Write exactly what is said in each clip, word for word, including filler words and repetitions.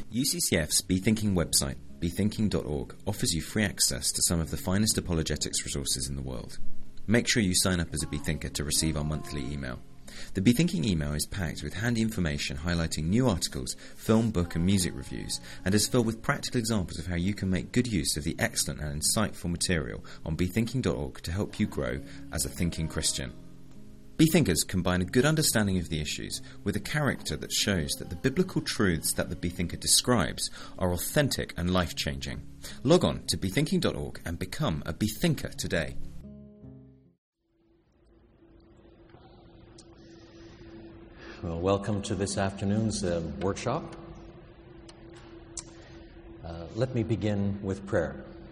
U C C F's Be Thinking website, be thinking dot org, offers you free access to some of the finest apologetics resources in the world. Make sure you sign up as a Be Thinker to receive our monthly email. The Be Thinking email is packed with handy information highlighting new articles, film, book and music reviews, and is filled with practical examples of how you can make good use of the excellent and insightful material on be thinking dot org to help you grow as a thinking Christian. Be Thinkers combine a good understanding of the issues with a character that shows that the biblical truths that the Be Thinker describes are authentic and life-changing. Log on to be thinking dot org and become a Be Thinker today. Well, welcome to this afternoon's uh, workshop. Uh, let me begin with prayer.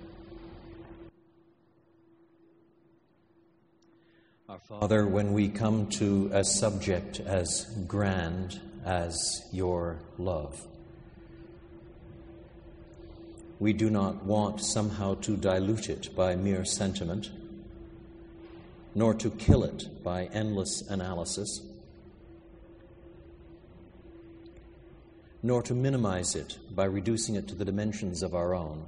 Our Father, when we come to a subject as grand as your love, we do not want somehow to dilute it by mere sentiment, nor to kill it by endless analysis, nor to minimize it by reducing it to the dimensions of our own.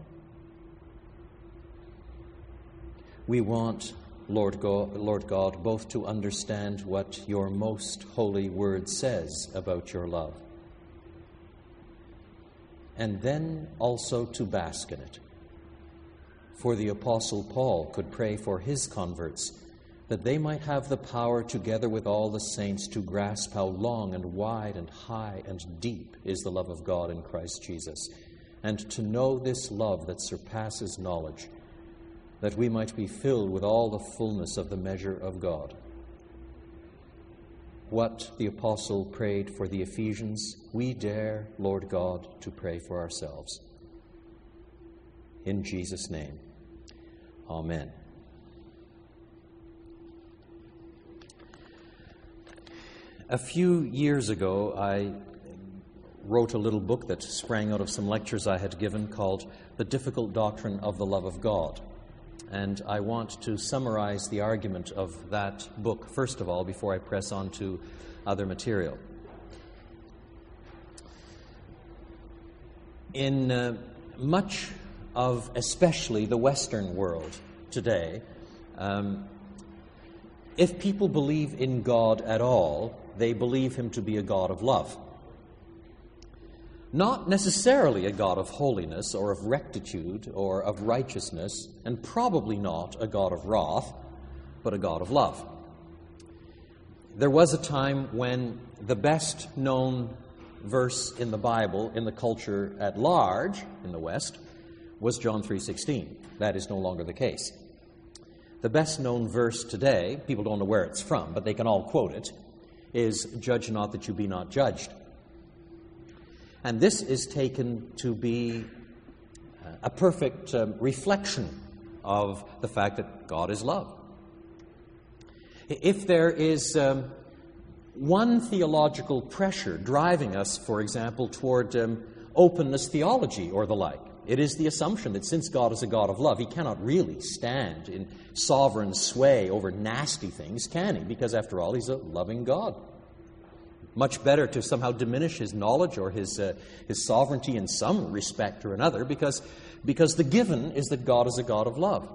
We want, Lord God, Lord God, both to understand what your most holy word says about your love, and then also to bask in it. For the Apostle Paul could pray for his converts that they might have the power, together with all the saints, to grasp how long and wide and high and deep is the love of God in Christ Jesus, and to know this love that surpasses knowledge, that we might be filled with all the fullness of the measure of God. What the apostle prayed for the Ephesians, we dare, Lord God, to pray for ourselves. In Jesus' name, amen. A few years ago, I wrote a little book that sprang out of some lectures I had given called The Difficult Doctrine of the Love of God. And I want to summarize the argument of that book, first of all, before I press on to other material. In uh, much of, especially the Western world today, um, if people believe in God at all, they believe him to be a God of love. Not necessarily a God of holiness or of rectitude or of righteousness, and probably not a God of wrath, but a God of love. There was a time when the best known verse in the Bible, in the culture at large, in the West, was John three sixteen. That is no longer the case. The best known verse today, people don't know where it's from, but they can all quote it, is, "Judge not that you be not judged." And this is taken to be a perfect um, reflection of the fact that God is love. If there is um, one theological pressure driving us, for example, toward um, openness theology or the like, it is the assumption that since God is a God of love, he cannot really stand in sovereign sway over nasty things, can he? Because after all, he's a loving God. Much better to somehow diminish his knowledge or his uh, his sovereignty in some respect or another, because, because the given is that God is a God of love.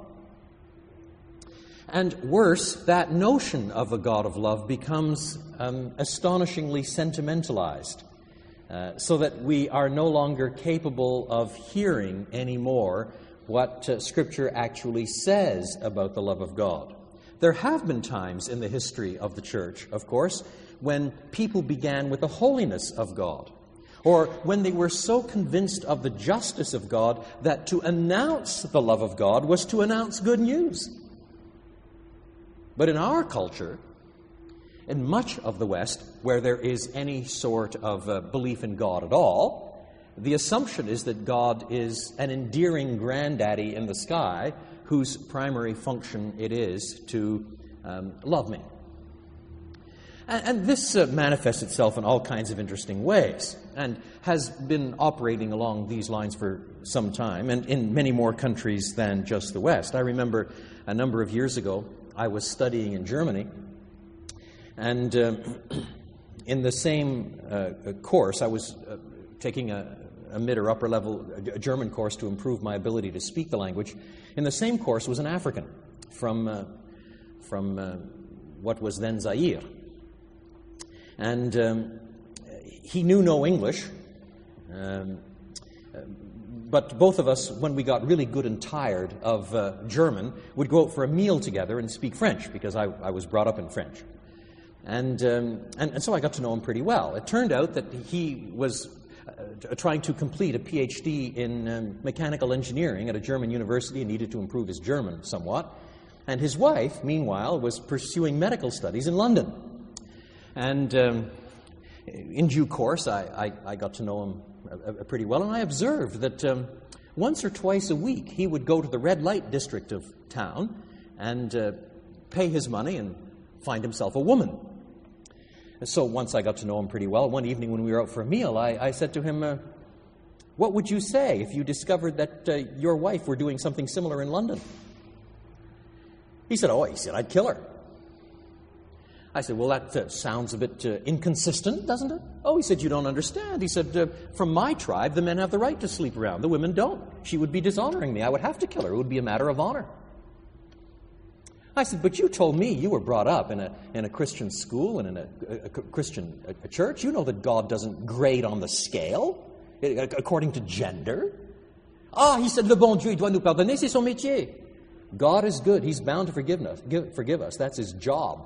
And worse, that notion of a God of love becomes um, astonishingly sentimentalized, uh, so that we are no longer capable of hearing anymore what uh, Scripture actually says about the love of God. There have been times in the history of the church, of course, when people began with the holiness of God, or when they were so convinced of the justice of God that to announce the love of God was to announce good news. But in our culture, in much of the West, where there is any sort of uh, belief in God at all, the assumption is that God is an endearing granddaddy in the sky whose primary function it is to um, love me. And, and this uh, manifests itself in all kinds of interesting ways and has been operating along these lines for some time, and in many more countries than just the West. I remember a number of years ago, I was studying in Germany, and uh, in the same uh, course, I was uh, taking a, a mid or upper level German course to improve my ability to speak the language. In the same course was an African from, uh, from uh, what was then Zaire. And um, he knew no English, um, but both of us, when we got really good and tired of uh, German, would go out for a meal together and speak French, because I, I was brought up in French. And, um, and, and so I got to know him pretty well. It turned out that he was uh, trying to complete a P H D in um, mechanical engineering at a German university and needed to improve his German somewhat. And his wife, meanwhile, was pursuing medical studies in London. And um, in due course, I, I, I got to know him uh, uh, pretty well, and I observed that um, once or twice a week he would go to the red light district of town and uh, pay his money and find himself a woman. So once I got to know him pretty well, one evening when we were out for a meal, I, I said to him, uh, what would you say if you discovered that uh, your wife were doing something similar in London? He said, oh, he said, I'd kill her. I said, well, that uh, sounds a bit uh, inconsistent, doesn't it? Oh, he said, you don't understand. He said, uh, from my tribe, the men have the right to sleep around. The women don't. She would be dishonoring me. I would have to kill her. It would be a matter of honor. I said, but you told me you were brought up in a in a Christian school and in a, a, a Christian a, a church. You know that God doesn't grade on the scale according to gender. Ah, he said, le bon Dieu doit nous pardonner, c'est son métier. God is good. He's bound to forgive us. Give, forgive us. That's his job.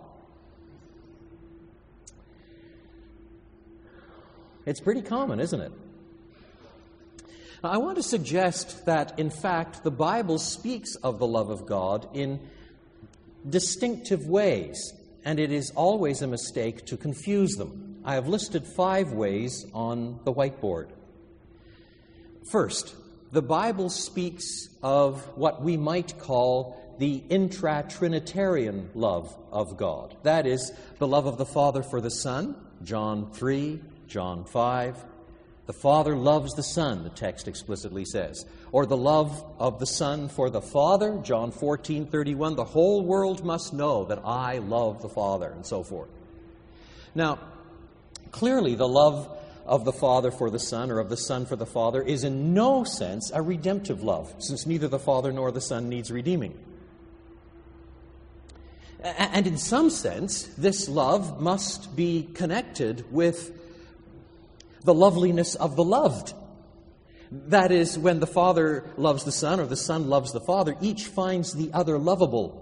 It's pretty common, isn't it? Now, I want to suggest that, in fact, the Bible speaks of the love of God in distinctive ways, and it is always a mistake to confuse them. I have listed five ways on the whiteboard. First, the Bible speaks of what we might call the intra-Trinitarian love of God. That is, the love of the Father for the Son, John three, John five. The Father loves the Son, the text explicitly says. Or the love of the Son for the Father, John fourteen thirty-one. The whole world must know that I love the Father, and so forth. Now, clearly the love of the Father for the Son, or of the Son for the Father, is in no sense a redemptive love, since neither the Father nor the Son needs redeeming. And in some sense, this love must be connected with the loveliness of the loved. That is, when the Father loves the Son or the Son loves the Father, each finds the other lovable.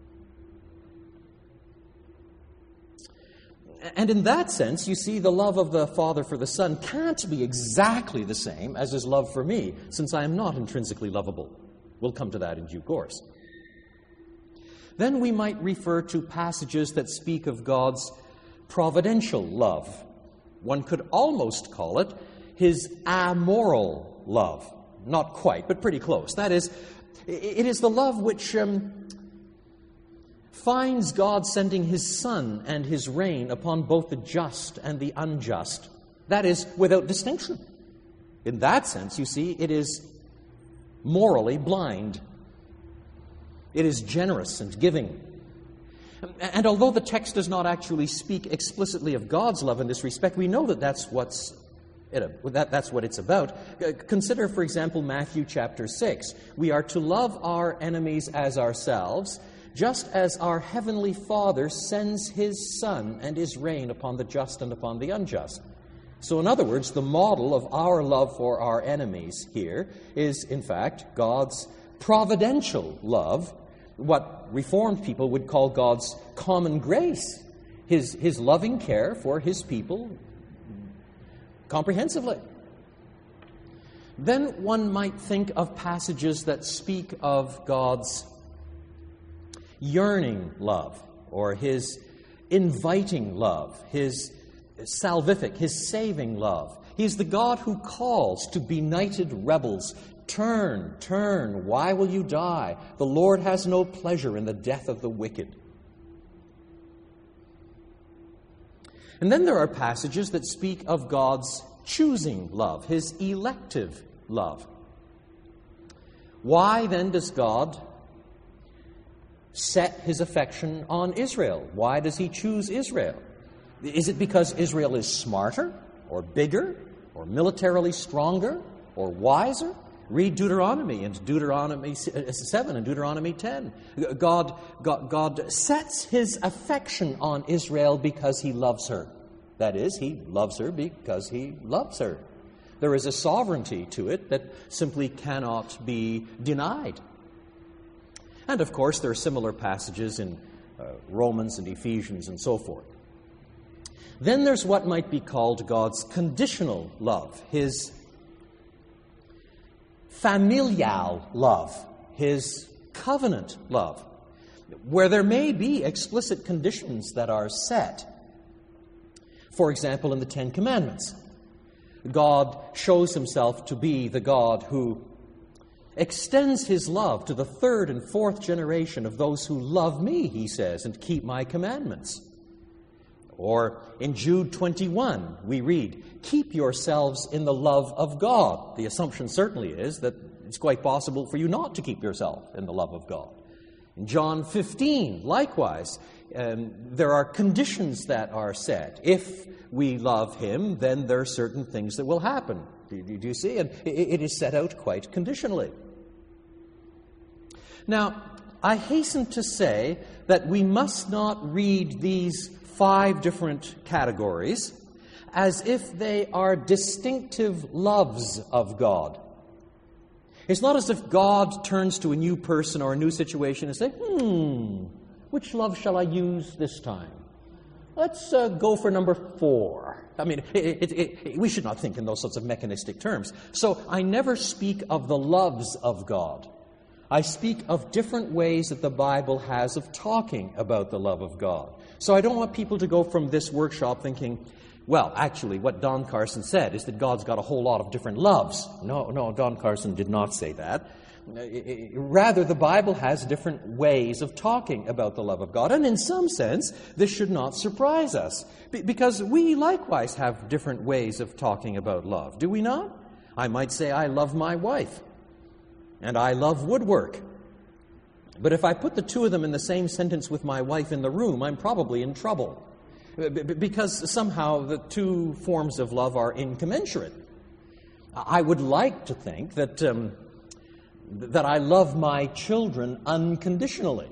And in that sense, you see, the love of the Father for the Son can't be exactly the same as his love for me, since I am not intrinsically lovable. We'll come to that in due course. Then we might refer to passages that speak of God's providential love. One could almost call it his amoral love. Not quite, but pretty close. That is, it is the love which um, finds God sending his Son and his reign upon both the just and the unjust. That is, without distinction. In that sense, you see, it is morally blind. It is generous and giving. And although the text does not actually speak explicitly of God's love in this respect, we know that that's what's it, that, that's what it's about. Consider, for example, Matthew chapter six. We are to love our enemies as ourselves, just as our heavenly Father sends his Son and his reign upon the just and upon the unjust. So, in other words, the model of our love for our enemies here is, in fact, God's providential love, what Reformed people would call God's common grace, his, his loving care for his people comprehensively. Then one might think of passages that speak of God's yearning love, or his inviting love, his salvific, his saving love. He's the God who calls to benighted rebels, turn, turn, why will you die? The Lord has no pleasure in the death of the wicked. And then there are passages that speak of God's choosing love, his elective love. Why then does God set his affection on Israel? Why does he choose Israel? Is it because Israel is smarter or bigger or militarily stronger or wiser. Read Deuteronomy and Deuteronomy seven and Deuteronomy ten. God, God, God sets his affection on Israel because he loves her. That is, he loves her because he loves her. There is a sovereignty to it that simply cannot be denied. And of course, there are similar passages in uh, Romans and Ephesians and so forth. Then there's what might be called God's conditional love, his familial love, his covenant love, where there may be explicit conditions that are set. For example, in the Ten Commandments, God shows himself to be the God who extends his love to the third and fourth generation of those who love me, he says, and keep my commandments. Or in Jude twenty-one, we read, keep yourselves in the love of God. The assumption certainly is that it's quite possible for you not to keep yourself in the love of God. In John fifteen, likewise, um, there are conditions that are set. If we love him, then there are certain things that will happen. Do, do, do you see? And it, it is set out quite conditionally. Now, I hasten to say that we must not read these five different categories as if they are distinctive loves of God. It's not as if God turns to a new person or a new situation and says, hmm, which love shall I use this time? Let's uh, go for number four. I mean, it, it, it, we should not think in those sorts of mechanistic terms. So I never speak of the loves of God. I speak of different ways that the Bible has of talking about the love of God. So I don't want people to go from this workshop thinking, well, actually, what Don Carson said is that God's got a whole lot of different loves. No, no, Don Carson did not say that. Rather, the Bible has different ways of talking about the love of God. And in some sense, this should not surprise us, because we likewise have different ways of talking about love, do we not? I might say, I love my wife, and I love woodwork. But if I put the two of them in the same sentence with my wife in the room, I'm probably in trouble, because somehow the two forms of love are incommensurate. I would like to think that um, that I love my children unconditionally.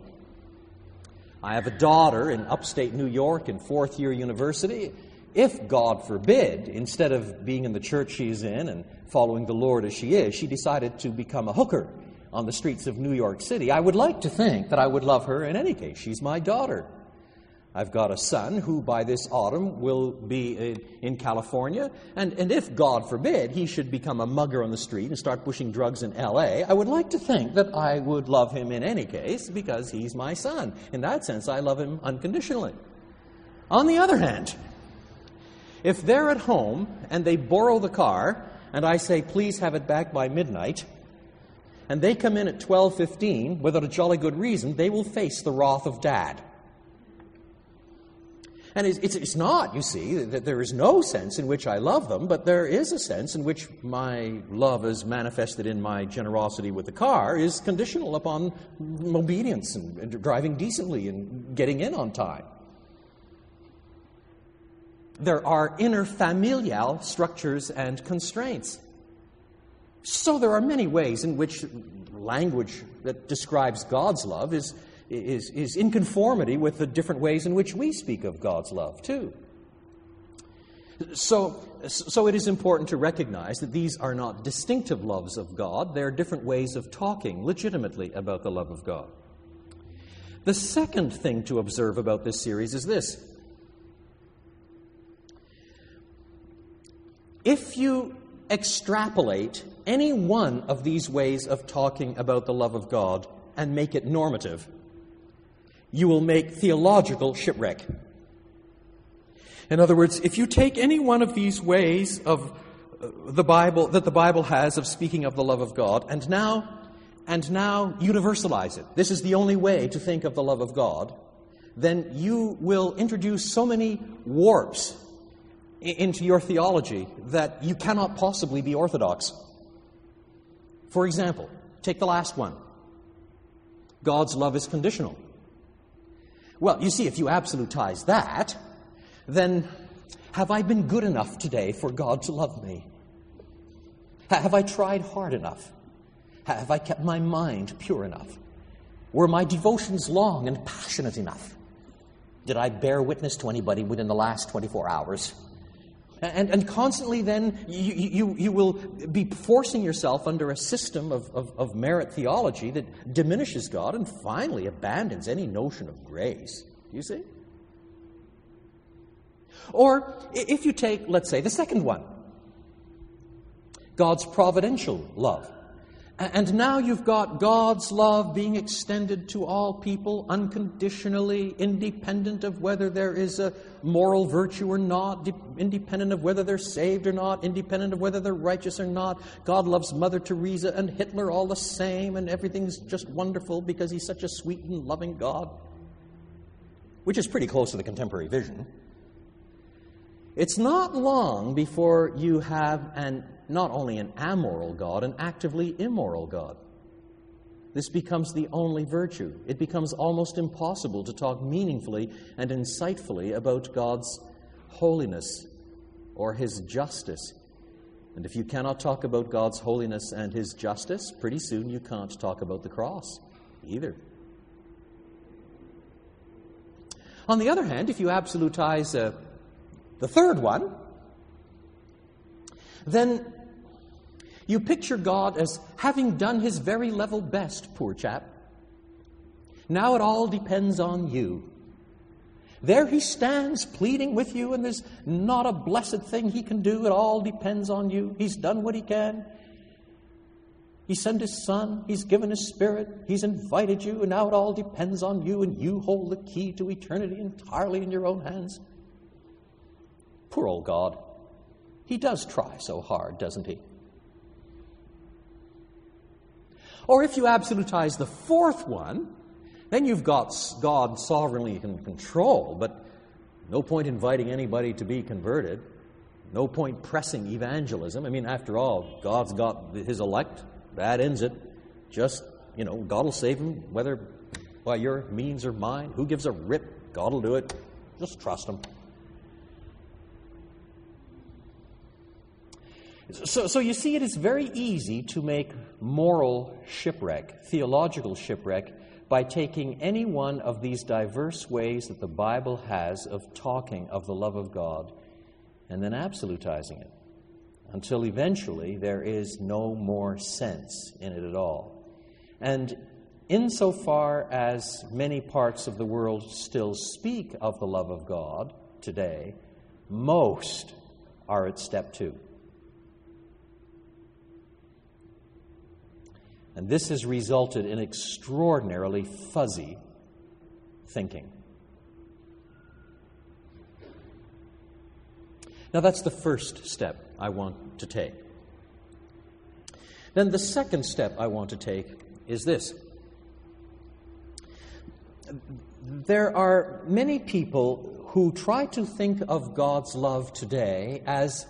I have a daughter in upstate New York in fourth year university. If, God forbid, instead of being in the church she's in and following the Lord as she is, she decided to become a hooker on the streets of New York City, I would like to think that I would love her in any case. She's my daughter. I've got a son who by this autumn will be in California, and, and if, God forbid, he should become a mugger on the street and start pushing drugs in L A, I would like to think that I would love him in any case because he's my son. In that sense, I love him unconditionally. On the other hand, if they're at home and they borrow the car and I say, please have it back by midnight, and they come in at twelve fifteen without a jolly good reason, they will face the wrath of Dad. And it's, it's, it's not, you see, that there is no sense in which I love them, but there is a sense in which my love is manifested in my generosity with the car is conditional upon obedience and, and driving decently and getting in on time. There are inner familial structures and constraints. So there are many ways in which language that describes God's love is Is, is in conformity with the different ways in which we speak of God's love, too. So, so it is important to recognize that these are not distinctive loves of God. They're different ways of talking legitimately about the love of God. The second thing to observe about this series is this. If you extrapolate any one of these ways of talking about the love of God and make it normative, you will make theological shipwreck. In other words, if you take any one of these ways of the Bible that the Bible has of speaking of the love of God, and now and now universalize it, this is the only way to think of the love of God, then you will introduce so many warps into your theology that you cannot possibly be orthodox. For example, take the last one. God's love is conditional. Well, you see, if you absolutize that, then Have I been good enough today for God to love me? Have I tried hard enough? Have I kept my mind pure enough? Were my devotions long and passionate enough? Did I bear witness to anybody within the last twenty-four hours? And, and constantly then you, you, you will be forcing yourself under a system of, of, of merit theology that diminishes God and finally abandons any notion of grace. You see? Or if you take, let's say, the second one, God's providential love. And now you've got God's love being extended to all people unconditionally, independent of whether there is a moral virtue or not, independent of whether they're saved or not, independent of whether they're righteous or not. God loves Mother Teresa and Hitler all the same, and everything's just wonderful because he's such a sweet and loving God, which is pretty close to the contemporary vision. It's not long before you have an not only an amoral God, an actively immoral God. This becomes the only virtue. It becomes almost impossible to talk meaningfully and insightfully about God's holiness or His justice. And if you cannot talk about God's holiness and His justice, pretty soon you can't talk about the cross either. On the other hand, if you absolutize uh, the third one, then you picture God as having done His very level best, poor chap. Now it all depends on you. There He stands pleading with you, and there's not a blessed thing He can do. It all depends on you. He's done what He can. He sent His Son. He's given His Spirit. He's invited you, and now it all depends on you, and you hold the key to eternity entirely in your own hands. Poor old God. He does try so hard, doesn't He? Or if you absolutize the fourth one, then you've got God sovereignly in control, but no point inviting anybody to be converted. No point pressing evangelism. I mean, after all, God's got His elect. That ends it. Just, you know, God will save them, whether by your means or mine. Who gives a rip? God will do it. Just trust Him. So, so you see, it is very easy to make moral shipwreck, theological shipwreck, by taking any one of these diverse ways that the Bible has of talking of the love of God and then absolutizing it, until eventually there is no more sense in it at all. And insofar as many parts of the world still speak of the love of God today, most are at step two. And this has resulted in extraordinarily fuzzy thinking. Now, that's the first step I want to take. Then the second step I want to take is this. There are many people who try to think of God's love today as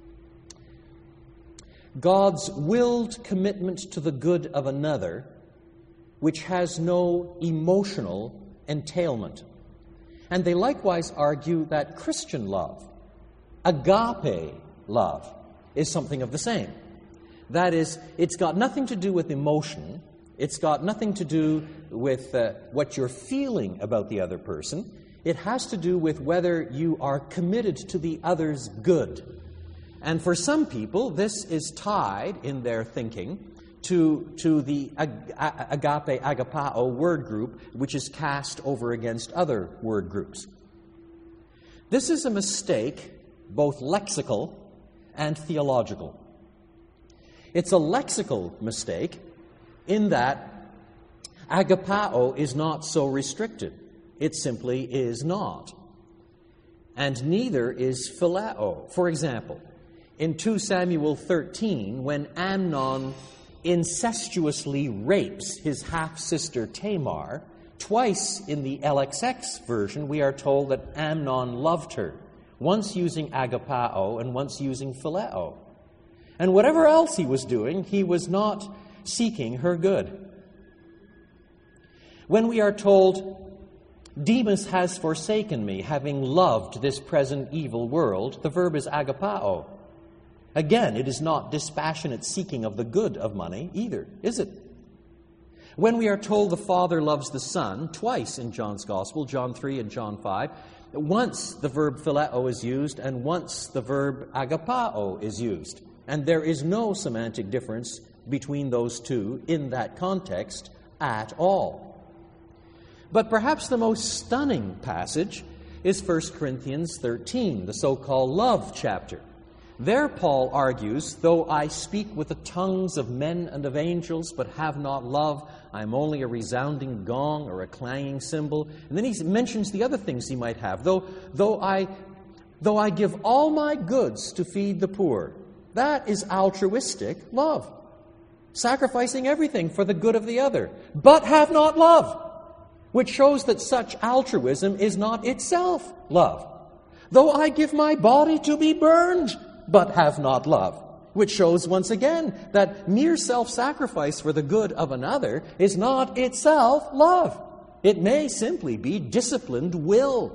God's willed commitment to the good of another, which has no emotional entailment. And they likewise argue that Christian love, agape love, is something of the same. That is, it's got nothing to do with emotion. It's got nothing to do with uh, what you're feeling about the other person. It has to do with whether you are committed to the other's good. And for some people, this is tied in their thinking to, to the ag- agape, agapao word group, which is cast over against other word groups. This is a mistake, both lexical and theological. It's a lexical mistake in that agapao is not so restricted. It simply is not. And neither is phileo. For example, in Second Samuel thirteen, when Amnon incestuously rapes his half-sister Tamar, twice in the L X X version we are told that Amnon loved her, once using agapao and once using phileo. And whatever else he was doing, he was not seeking her good. When we are told Demas has forsaken me, having loved this present evil world. The verb is agapao. Again, it is not dispassionate seeking of the good of money either, is it? When we are told the Father loves the Son, twice in John's Gospel, John three and John five, once the verb phileo is used and once the verb agapao is used. And there is no semantic difference between those two in that context at all. But perhaps the most stunning passage is First Corinthians thirteen, the so-called love chapter. There Paul argues, though I speak with the tongues of men and of angels, but have not love, I am only a resounding gong or a clanging cymbal. And then he mentions the other things he might have. Though, though, I, though I give all my goods to feed the poor, that is altruistic love. Sacrificing everything for the good of the other, but have not love, which shows that such altruism is not itself love. Though I give my body to be burned, but have not love, which shows once again that mere self-sacrifice for the good of another is not itself love. It may simply be disciplined will.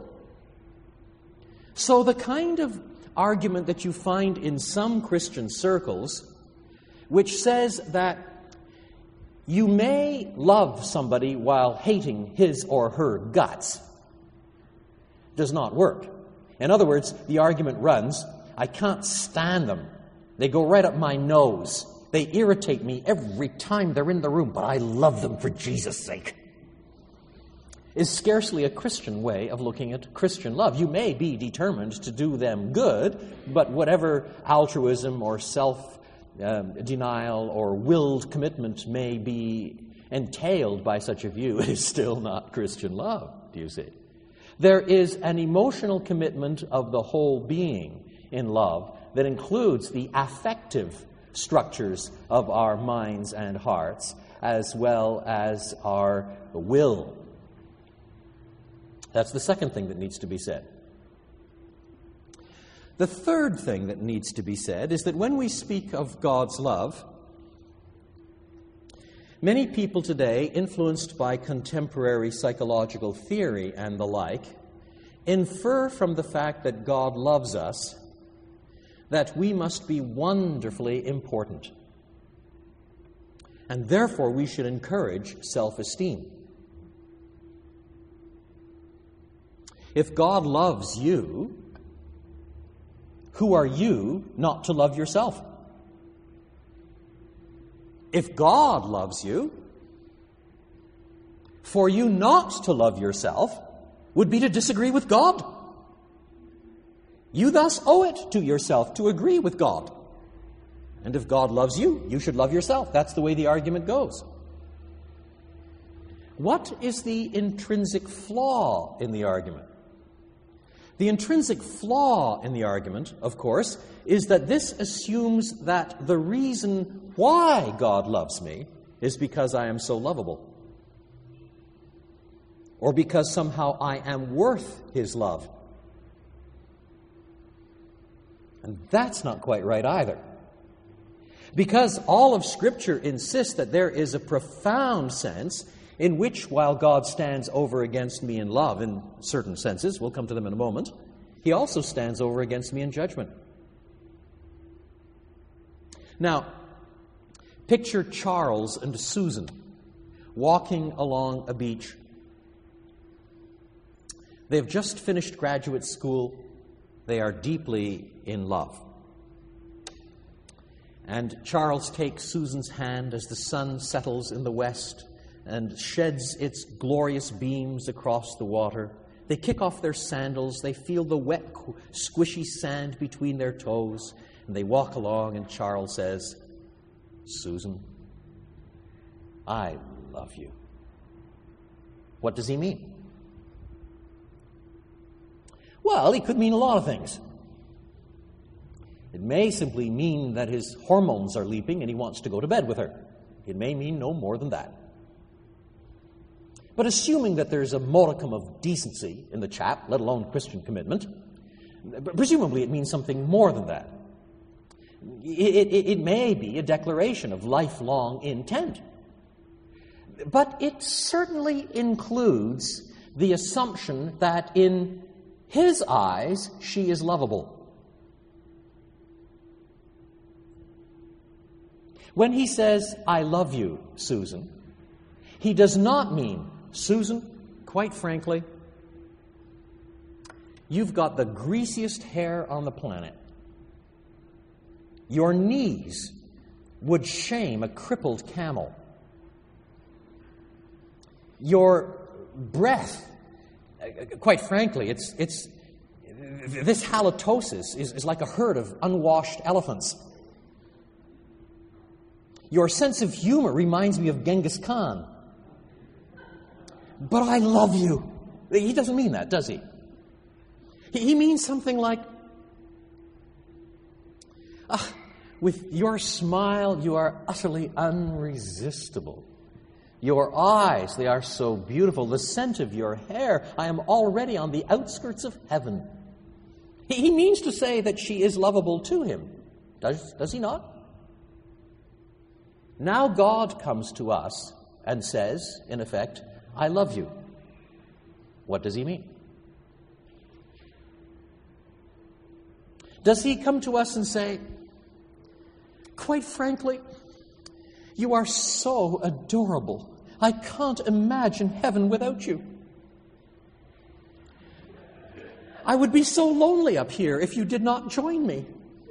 So the kind of argument that you find in some Christian circles, which says that you may love somebody while hating his or her guts, does not work. In other words, the argument runs, I can't stand them. They go right up my nose. They irritate me every time they're in the room, but I love them for Jesus' sake. Is scarcely a Christian way of looking at Christian love. You may be determined to do them good, but whatever altruism or self-denial or willed commitment may be entailed by such a view, it is still not Christian love, do you see? There is an emotional commitment of the whole being in love that includes the affective structures of our minds and hearts, as well as our will. That's the second thing that needs to be said. The third thing that needs to be said is that when we speak of God's love, many people today, influenced by contemporary psychological theory and the like, infer from the fact that God loves us that we must be wonderfully important. And therefore we should encourage self-esteem. If God loves you, who are you not to love yourself? If God loves you, for you not to love yourself would be to disagree with God. You thus owe it to yourself to agree with God. And if God loves you, you should love yourself. That's the way the argument goes. What is the intrinsic flaw in the argument? The intrinsic flaw in the argument, of course, is that this assumes that the reason why God loves me is because I am so lovable, or because somehow I am worth His love. And that's not quite right either. Because all of Scripture insists that there is a profound sense in which, while God stands over against me in love, in certain senses, we'll come to them in a moment, He also stands over against me in judgment. Now, picture Charles and Susan walking along a beach. They have just finished graduate school. They are deeply in love. And Charles takes Susan's hand as the sun settles in the west and sheds its glorious beams across the water. They kick off their sandals. They feel the wet, squishy sand between their toes. And they walk along, and Charles says, Susan, I love you. What does he mean? Well, he could mean a lot of things. It may simply mean that his hormones are leaping and he wants to go to bed with her. It may mean no more than that. But assuming that there's a modicum of decency in the chap, let alone Christian commitment, presumably it means something more than that. It, it, it may be a declaration of lifelong intent. But it certainly includes the assumption that in his eyes she is lovable. When he says, "I love you, Susan," he does not mean, "Susan, quite frankly, you've got the greasiest hair on the planet. Your knees would shame a crippled camel. Your breath, quite frankly, it's it's this halitosis is, is like a herd of unwashed elephants. Your sense of humor reminds me of Genghis Khan. But I love you." He doesn't mean that, does he? He means something like, ah, "With your smile, you are utterly unresistible. Your eyes, they are so beautiful. The scent of your hair, I am already on the outskirts of heaven." He means to say that she is lovable to him. Does, does he not? Now God comes to us and says, in effect, "I love you." What does he mean? Does he come to us and say, "Quite frankly, you are so adorable. I can't imagine heaven without you. I would be so lonely up here if you did not join me.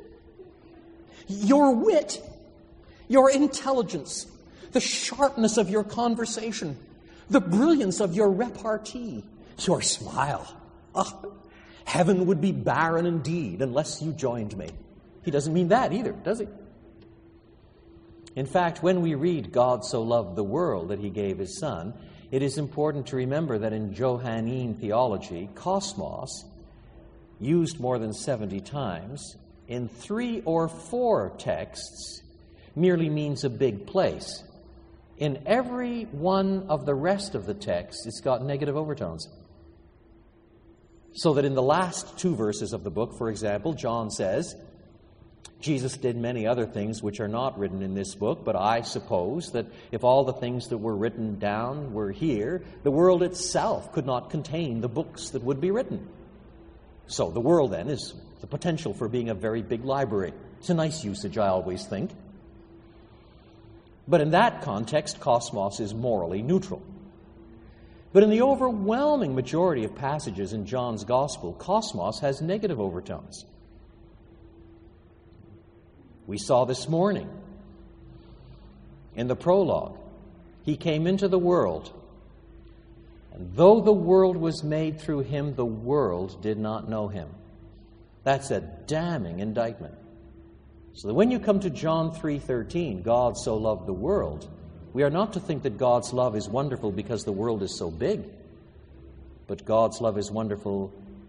Your wit, your intelligence, the sharpness of your conversation, the brilliance of your repartee, your smile. Oh, heaven would be barren indeed unless you joined me." He doesn't mean that either, does he? In fact, when we read "God so loved the world that he gave his Son," it is important to remember that in Johannine theology, kosmos, used more than seventy times, in three or four texts, merely means a big place. In every one of the rest of the texts, it's got negative overtones. So that in the last two verses of the book, for example, John says, "Jesus did many other things which are not written in this book, but I suppose that if all the things that were written down were here, the world itself could not contain the books that would be written." So the world, then, is the potential for being a very big library. It's a nice usage, I always think. But in that context, kosmos is morally neutral. But in the overwhelming majority of passages in John's Gospel, kosmos has negative overtones. We saw this morning in the prologue, "He came into the world, and though the world was made through him, the world did not know him." That's a damning indictment. So that when you come to John three thirteen, "God so loved the world," we are not to think that God's love is wonderful because the world is so big, but God's love is wonderful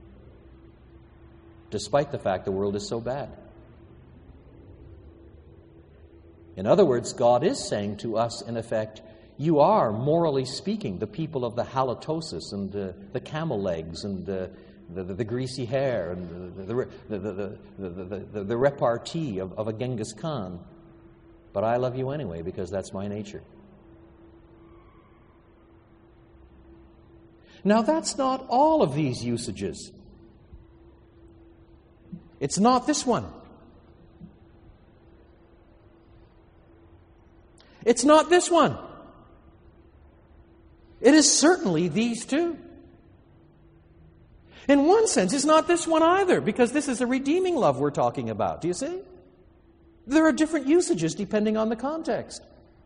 despite the fact the world is so bad. In other words, God is saying to us, in effect, you are, morally speaking, the people of the halitosis and uh, the camel legs and uh, the, the, the greasy hair and the, the, the, the, the, the, the, the repartee of, of a Genghis Khan. But I love you anyway because that's my nature. Now, that's not all of these usages. It's not this one. It's not this one. It is certainly these two. In one sense, it's not this one either, because this is a redeeming love we're talking about. Do you see? There are different usages depending on the context.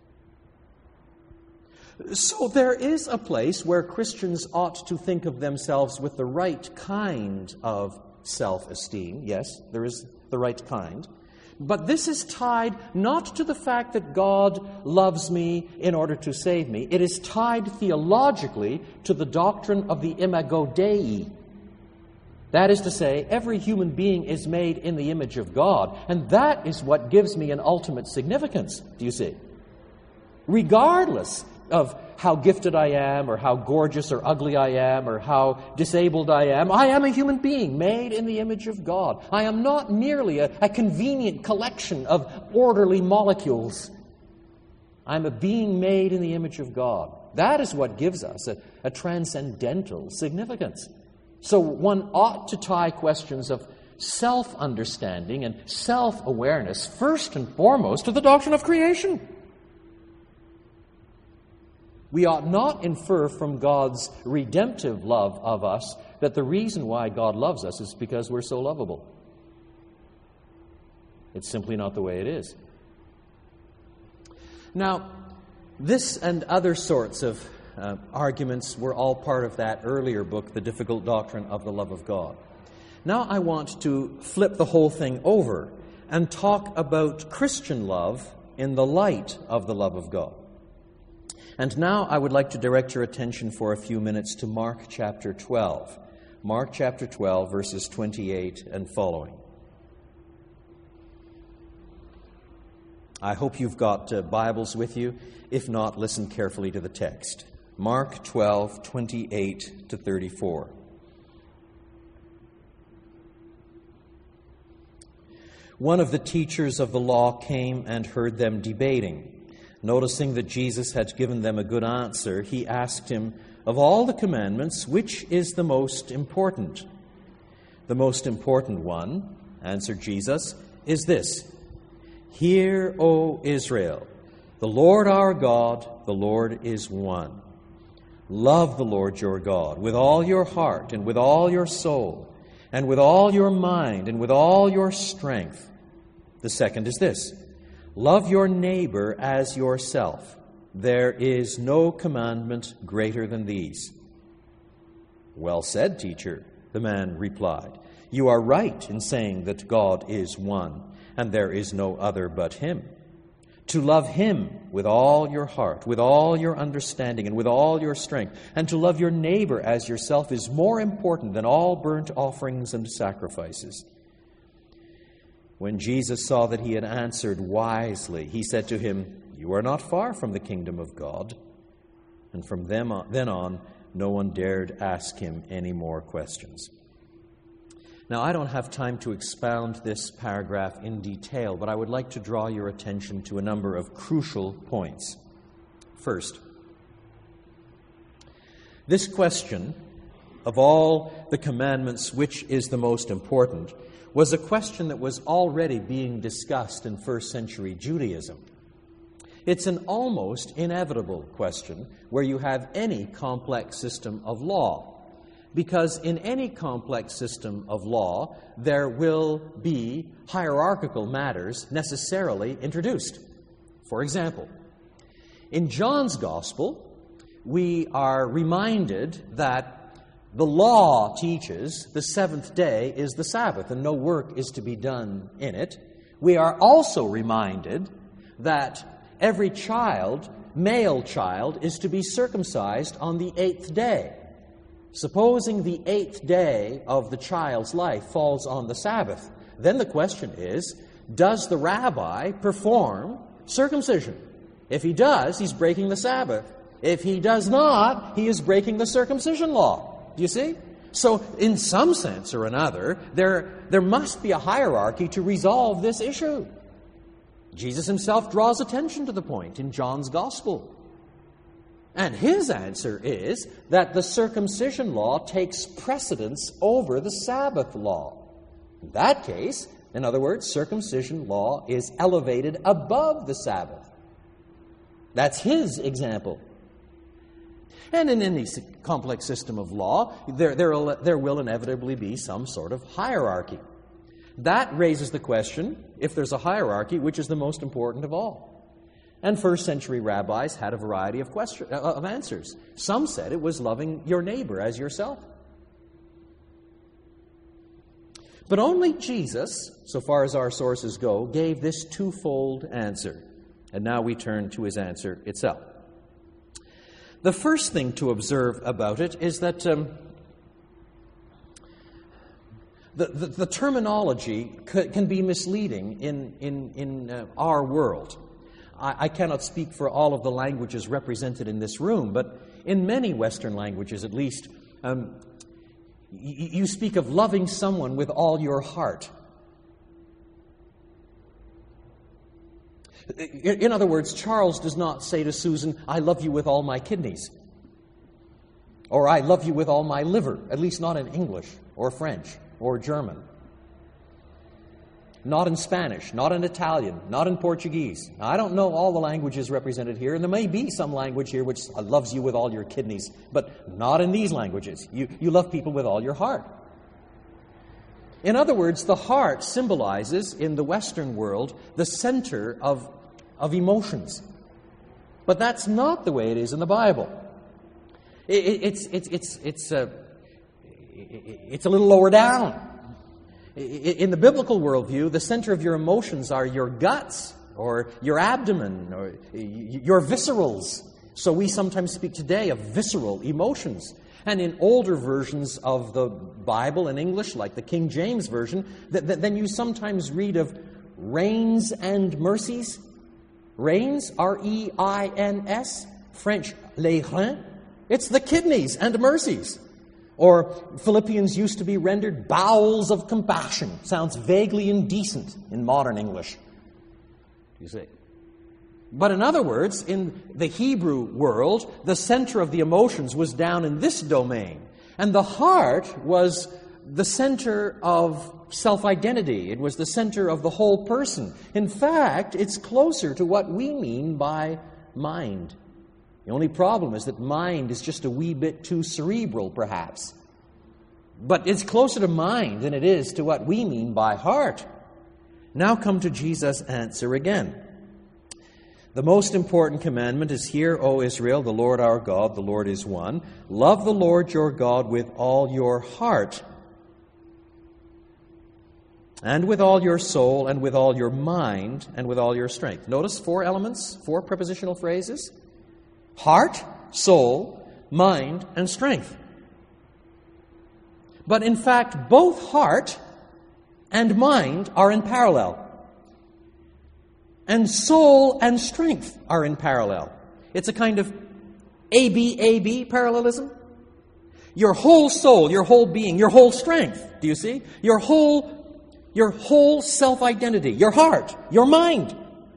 So there is a place where Christians ought to think of themselves with the right kind of self-esteem. Yes, there is the right kind. But this is tied not to the fact that God loves me in order to save me. It is tied theologically to the doctrine of the imago Dei. That is to say, every human being is made in the image of God. And that is what gives me an ultimate significance, do you see? Regardless of how gifted I am, or how gorgeous or ugly I am, or how disabled I am, I am a human being made in the image of God. I am not merely a, a convenient collection of orderly molecules. I'm a being made in the image of God. That is what gives us a, a transcendental significance. So one ought to tie questions of self-understanding and self-awareness first and foremost to the doctrine of creation. We ought not infer from God's redemptive love of us that the reason why God loves us is because we're so lovable. It's simply not the way it is. Now, this and other sorts of uh, arguments were all part of that earlier book, The Difficult Doctrine of the Love of God. Now I want to flip the whole thing over and talk about Christian love in the light of the love of God. And now I would like to direct your attention for a few minutes to Mark chapter twelve. Mark chapter twelve, verses twenty-eight and following. I hope you've got uh, Bibles with you. If not, listen carefully to the text. Mark twelve, twenty-eight to thirty-four. One of the teachers of the law came and heard them debating. Noticing that Jesus had given them a good answer, he asked him, "Of all the commandments, which is the most important?" "The most important one," answered Jesus, "is this: Hear, O Israel, the Lord our God, the Lord is one. Love the Lord your God with all your heart and with all your soul and with all your mind and with all your strength. The second is this: love your neighbor as yourself. There is no commandment greater than these." "Well said, teacher," the man replied. "You are right in saying that God is one, and there is no other but Him. To love Him with all your heart, with all your understanding, and with all your strength, and to love your neighbor as yourself is more important than all burnt offerings and sacrifices." When Jesus saw that he had answered wisely, he said to him, "You are not far from the kingdom of God." And from them on, then on, no one dared ask him any more questions. Now, I don't have time to expound this paragraph in detail, but I would like to draw your attention to a number of crucial points. First, this question of all the commandments, which is the most important, was a question that was already being discussed in first century Judaism. It's an almost inevitable question where you have any complex system of law. Because in any complex system of law, there will be hierarchical matters necessarily introduced. For example, in John's Gospel, we are reminded that the law teaches the seventh day is the Sabbath and no work is to be done in it. We are also reminded that every child, male child, is to be circumcised on the eighth day. Supposing the eighth day of the child's life falls on the Sabbath, then the question is, does the rabbi perform circumcision? If he does, he's breaking the Sabbath. If he does not, he is breaking the circumcision law. Do you see? So, in some sense or another, there, there must be a hierarchy to resolve this issue. Jesus himself draws attention to the point in John's Gospel. And his answer is that the circumcision law takes precedence over the Sabbath law. In that case, in other words, circumcision law is elevated above the Sabbath. That's his example. And in any complex system of law, there, there, will, there will inevitably be some sort of hierarchy. That raises the question, if there's a hierarchy, which is the most important of all? And first century rabbis had a variety of question, uh, of answers. Some said it was loving your neighbor as yourself. But only Jesus, so far as our sources go, gave this twofold answer. And now we turn to his answer itself. The first thing to observe about it is that um, the, the, the terminology c- can be misleading in, in, in uh, our world. I, I cannot speak for all of the languages represented in this room, but in many Western languages at least, um, y- you speak of loving someone with all your heart. In other words, Charles does not say to Susan, "I love you with all my kidneys." Or I love you with all my liver, at least not in English or French or German. Not in Spanish, not in Italian, not in Portuguese. Now, I don't know all the languages represented here, and there may be some language here which loves you with all your kidneys, but not in these languages. You, you love people with all your heart. In other words, the heart symbolizes, in the Western world, the center of, of emotions. But that's not the way it is in the Bible. It, it, it's, it's, it's, it's, uh, it's a little lower down. In the biblical worldview, the center of your emotions are your guts, or your abdomen, or your viscerals. So we sometimes speak today of visceral emotions. And in older versions of the Bible in English, like the King James Version, th- th- then you sometimes read of reins and mercies. Reins, R E I N S, French, les reins. It's the kidneys and mercies. Or Philippians used to be rendered bowels of compassion. Sounds vaguely indecent in modern English. You see. But in other words, in the Hebrew world, the center of the emotions was down in this domain. And the heart was the center of self-identity. It was the center of the whole person. In fact, it's closer to what we mean by mind. The only problem is that mind is just a wee bit too cerebral, perhaps. But it's closer to mind than it is to what we mean by heart. Now come to Jesus' answer again. The most important commandment is, Hear, O Israel, the Lord our God, the Lord is one. Love the Lord your God with all your heart, and with all your soul, and with all your mind, and with all your strength. Notice four elements, four prepositional phrases. Heart, soul, mind, and strength. But in fact, both heart and mind are in parallel. And soul and strength are in parallel. It's a kind of A B A B parallelism. Your whole soul, your whole being, your whole strength, do you see? Your whole, your whole self-identity, your heart, your mind.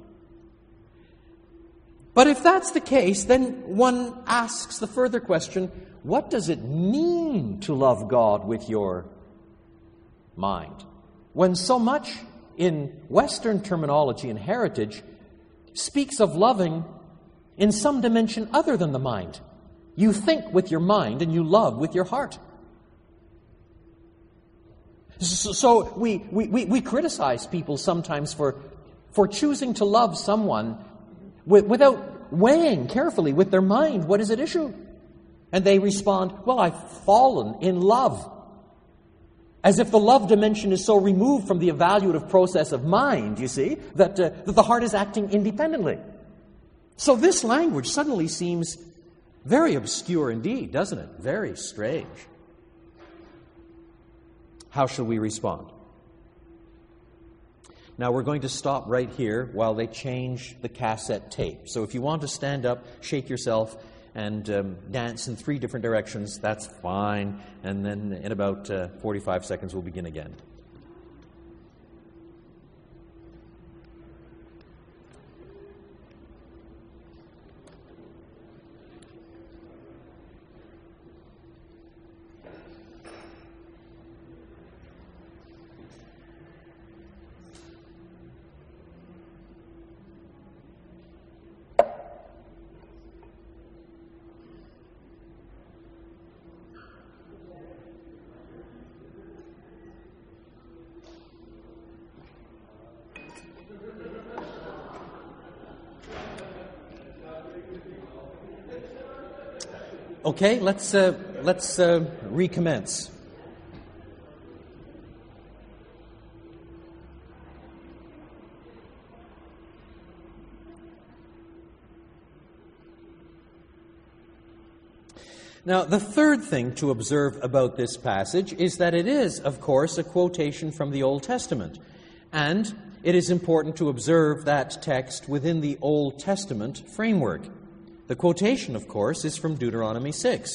But if that's the case, then one asks the further question, what does it mean to love God with your mind? When so much in Western terminology and heritage speaks of loving in some dimension other than the mind. You think with your mind and you love with your heart. So, so we, we, we, we criticize people sometimes for, for choosing to love someone without weighing carefully with their mind what is at issue. And they respond, well, I've fallen in love. As if the love dimension is so removed from the evaluative process of mind, you see, that, uh, that the heart is acting independently. So this language suddenly seems very obscure indeed, doesn't it? Very strange. How shall we respond? Now, we're going to stop right here while they change the cassette tape. So if you want to stand up, shake yourself, and um, dance in three different directions, that's fine. And then in about uh, forty-five seconds, we'll begin again. Okay, let's uh, let's uh, recommence. Now, the third thing to observe about this passage is that it is, of course, a quotation from the Old Testament. And it is important to observe that text within the Old Testament framework. The quotation, of course, is from Deuteronomy six.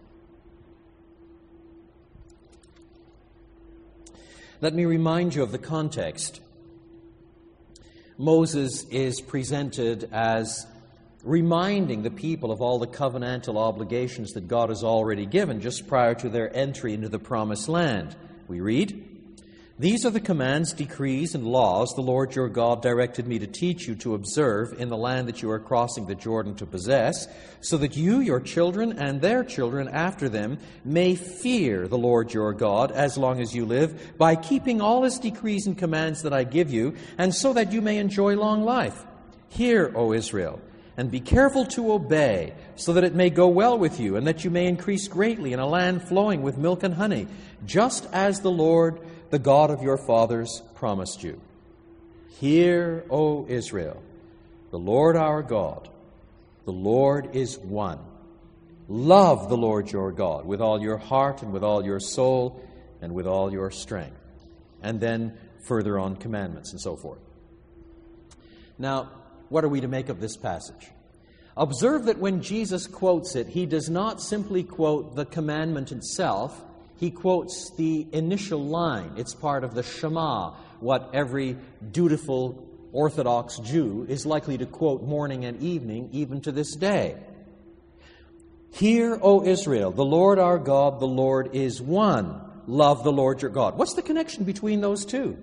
Let me remind you of the context. Moses is presented as reminding the people of all the covenantal obligations that God has already given just prior to their entry into the promised land. We read, "These are the commands, decrees, and laws the Lord your God directed me to teach you to observe in the land that you are crossing the Jordan to possess, so that you, your children, and their children after them may fear the Lord your God as long as you live, by keeping all his decrees and commands that I give you, and so that you may enjoy long life. Hear, O Israel, and be careful to obey, so that it may go well with you, and that you may increase greatly in a land flowing with milk and honey, just as the Lord, the God of your fathers, promised you. Hear, O Israel, the Lord our God, the Lord is one. Love the Lord your God with all your heart and with all your soul and with all your strength." And then further on commandments and so forth. Now, what are we to make of this passage? Observe that when Jesus quotes it, he does not simply quote the commandment itself. He quotes the initial line. It's part of the Shema, what every dutiful Orthodox Jew is likely to quote morning and evening, even to this day. "Hear, O Israel, the Lord our God, the Lord is one. Love the Lord your God." What's the connection between those two?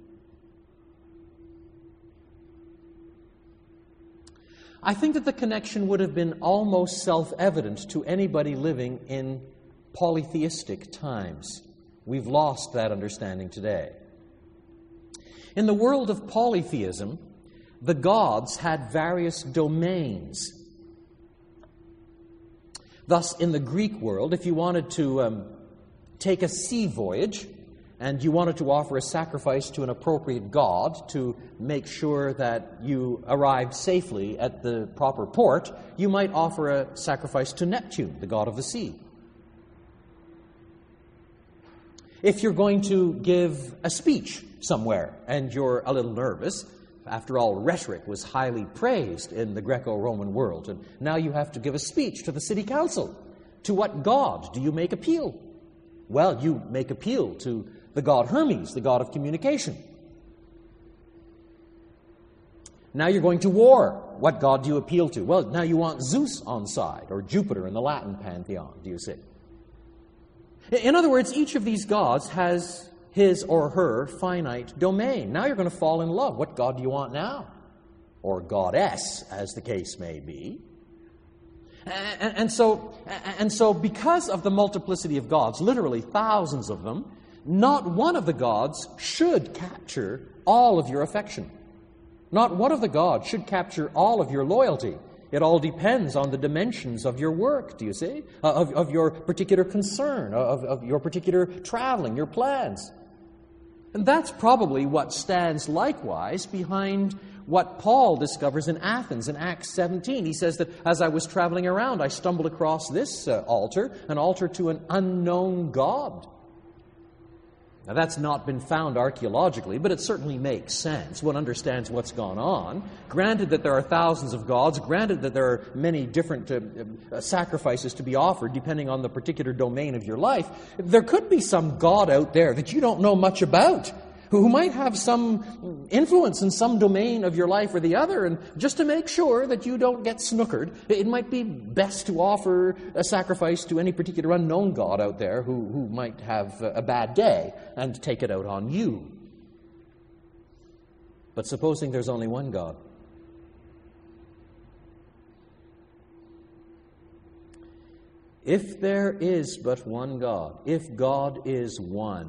I think that the connection would have been almost self-evident to anybody living in polytheistic times. We've lost that understanding today. In the world of polytheism, the gods had various domains. Thus, in the Greek world, if you wanted to um, take a sea voyage, and you wanted to offer a sacrifice to an appropriate god to make sure that you arrived safely at the proper port, you might offer a sacrifice to Neptune, the god of the sea. If you're going to give a speech somewhere and you're a little nervous, after all, rhetoric was highly praised in the Greco-Roman world, and now you have to give a speech to the city council. To what god do you make appeal? Well, you make appeal to the god Hermes, the god of communication. Now you're going to war. What god do you appeal to? Well, now you want Zeus on side, or Jupiter in the Latin pantheon, do you see? In other words, each of these gods has his or her finite domain. Now you're going to fall in love. What god do you want now? Or goddess, as the case may be. And, and so, and so because of the multiplicity of gods, literally thousands of them, not one of the gods should capture all of your affection. Not one of the gods should capture all of your loyalty. It all depends on the dimensions of your work, do you see? Uh, of, of your particular concern, of, of your particular traveling, your plans. And that's probably what stands likewise behind what Paul discovers in Athens in Acts seventeen. He says that as I was traveling around, I stumbled across this uh, altar, an altar to an unknown god. Now, that's not been found archaeologically, but it certainly makes sense. One understands what's gone on. Granted that there are thousands of gods, granted that there are many different uh, uh, sacrifices to be offered depending on the particular domain of your life, there could be some god out there that you don't know much about, who might have some influence in some domain of your life or the other, and just to make sure that you don't get snookered, it might be best to offer a sacrifice to any particular unknown god out there who, who might have a bad day and take it out on you. But supposing there's only one God. If there is but one God, if God is one,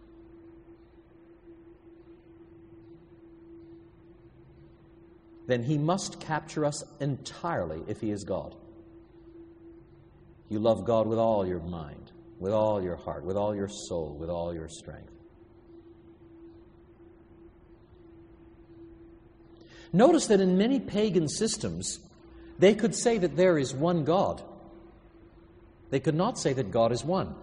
then he must capture us entirely if he is God. You love God with all your mind, with all your heart, with all your soul, with all your strength. Notice that in many pagan systems, they could say that there is one God. They could not say that God is one.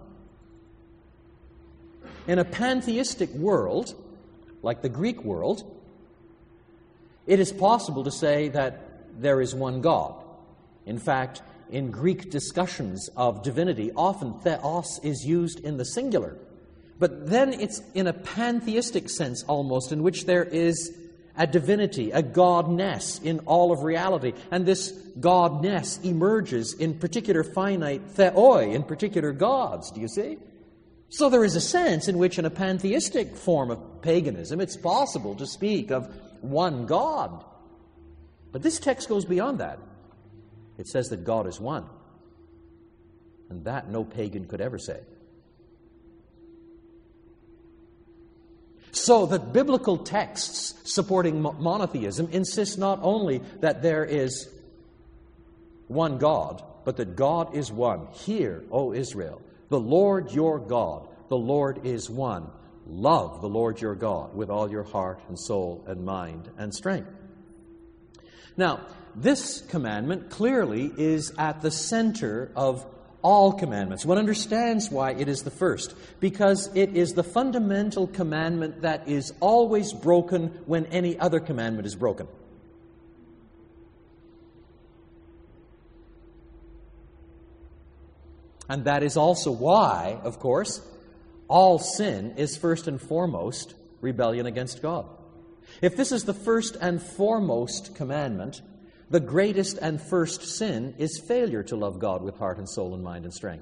In a pantheistic world, like the Greek world, it is possible to say that there is one God. In fact, in Greek discussions of divinity, often theos is used in the singular. But then it's in a pantheistic sense almost, in which there is a divinity, a godness in all of reality. And this godness emerges in particular finite theoi, in particular gods, do you see? So there is a sense in which in a pantheistic form of paganism it's possible to speak of one God. But this text goes beyond that. It says that God is one. And that no pagan could ever say. So that biblical texts supporting monotheism insist not only that there is one God, but that God is one. Hear, O Israel, the Lord your God, the Lord is one. Love the Lord your God with all your heart and soul and mind and strength. Now, this commandment clearly is at the center of all commandments. One understands why it is the first, because it is the fundamental commandment that is always broken when any other commandment is broken. And that is also why, of course, all sin is first and foremost rebellion against God. If this is the first and foremost commandment, the greatest and first sin is failure to love God with heart and soul and mind and strength.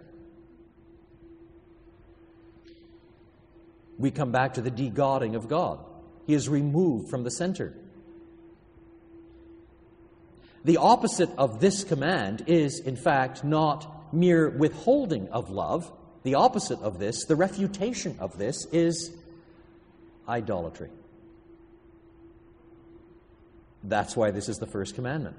We come back to the de-godding of God. He is removed from the center. The opposite of this command is, in fact, not mere withholding of love. The opposite of this, the refutation of this, is idolatry. That's why this is the first commandment.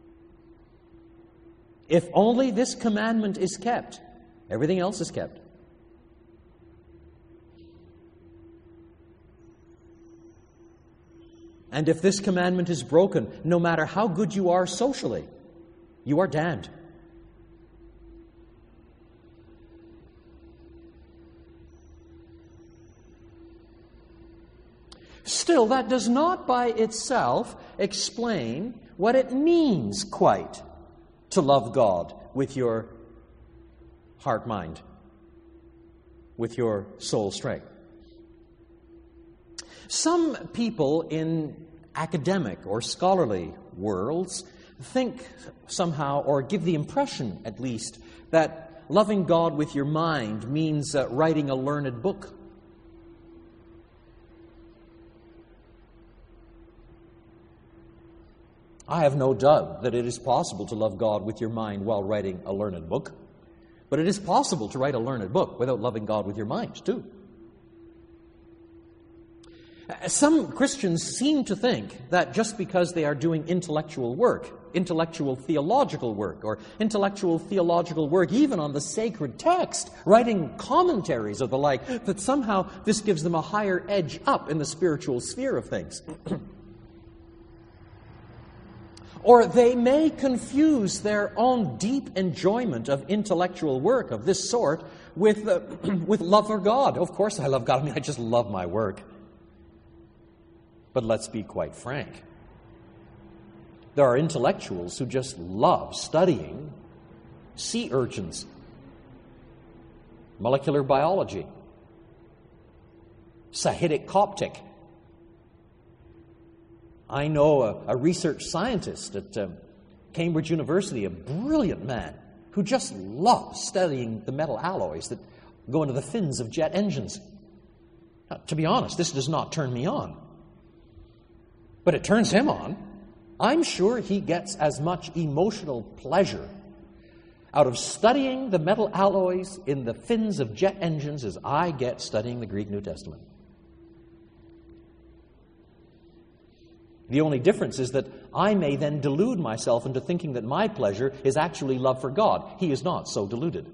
If only this commandment is kept, everything else is kept. And if this commandment is broken, no matter how good you are socially, you are damned. Still, that does not by itself explain what it means quite to love God with your heart, mind, with your soul strength. Some people in academic or scholarly worlds think somehow, or give the impression at least, that loving God with your mind means uh, writing a learned book. I have no doubt that it is possible to love God with your mind while writing a learned book. But it is possible to write a learned book without loving God with your mind, too. Some Christians seem to think that just because they are doing intellectual work, intellectual theological work, or intellectual theological work even on the sacred text, writing commentaries or the like, that somehow this gives them a higher edge up in the spiritual sphere of things. Or they may confuse their own deep enjoyment of intellectual work of this sort with, uh, with love for God. Of course I love God. I mean, I just love my work. But let's be quite frank. There are intellectuals who just love studying sea urchins, molecular biology, Sahidic Coptic. I know a, a research scientist at uh, Cambridge University, a brilliant man, who just loves studying the metal alloys that go into the fins of jet engines. Now, to be honest, this does not turn me on. But it turns him on. I'm sure he gets as much emotional pleasure out of studying the metal alloys in the fins of jet engines as I get studying the Greek New Testament. The only difference is that I may then delude myself into thinking that my pleasure is actually love for God. He is not so deluded.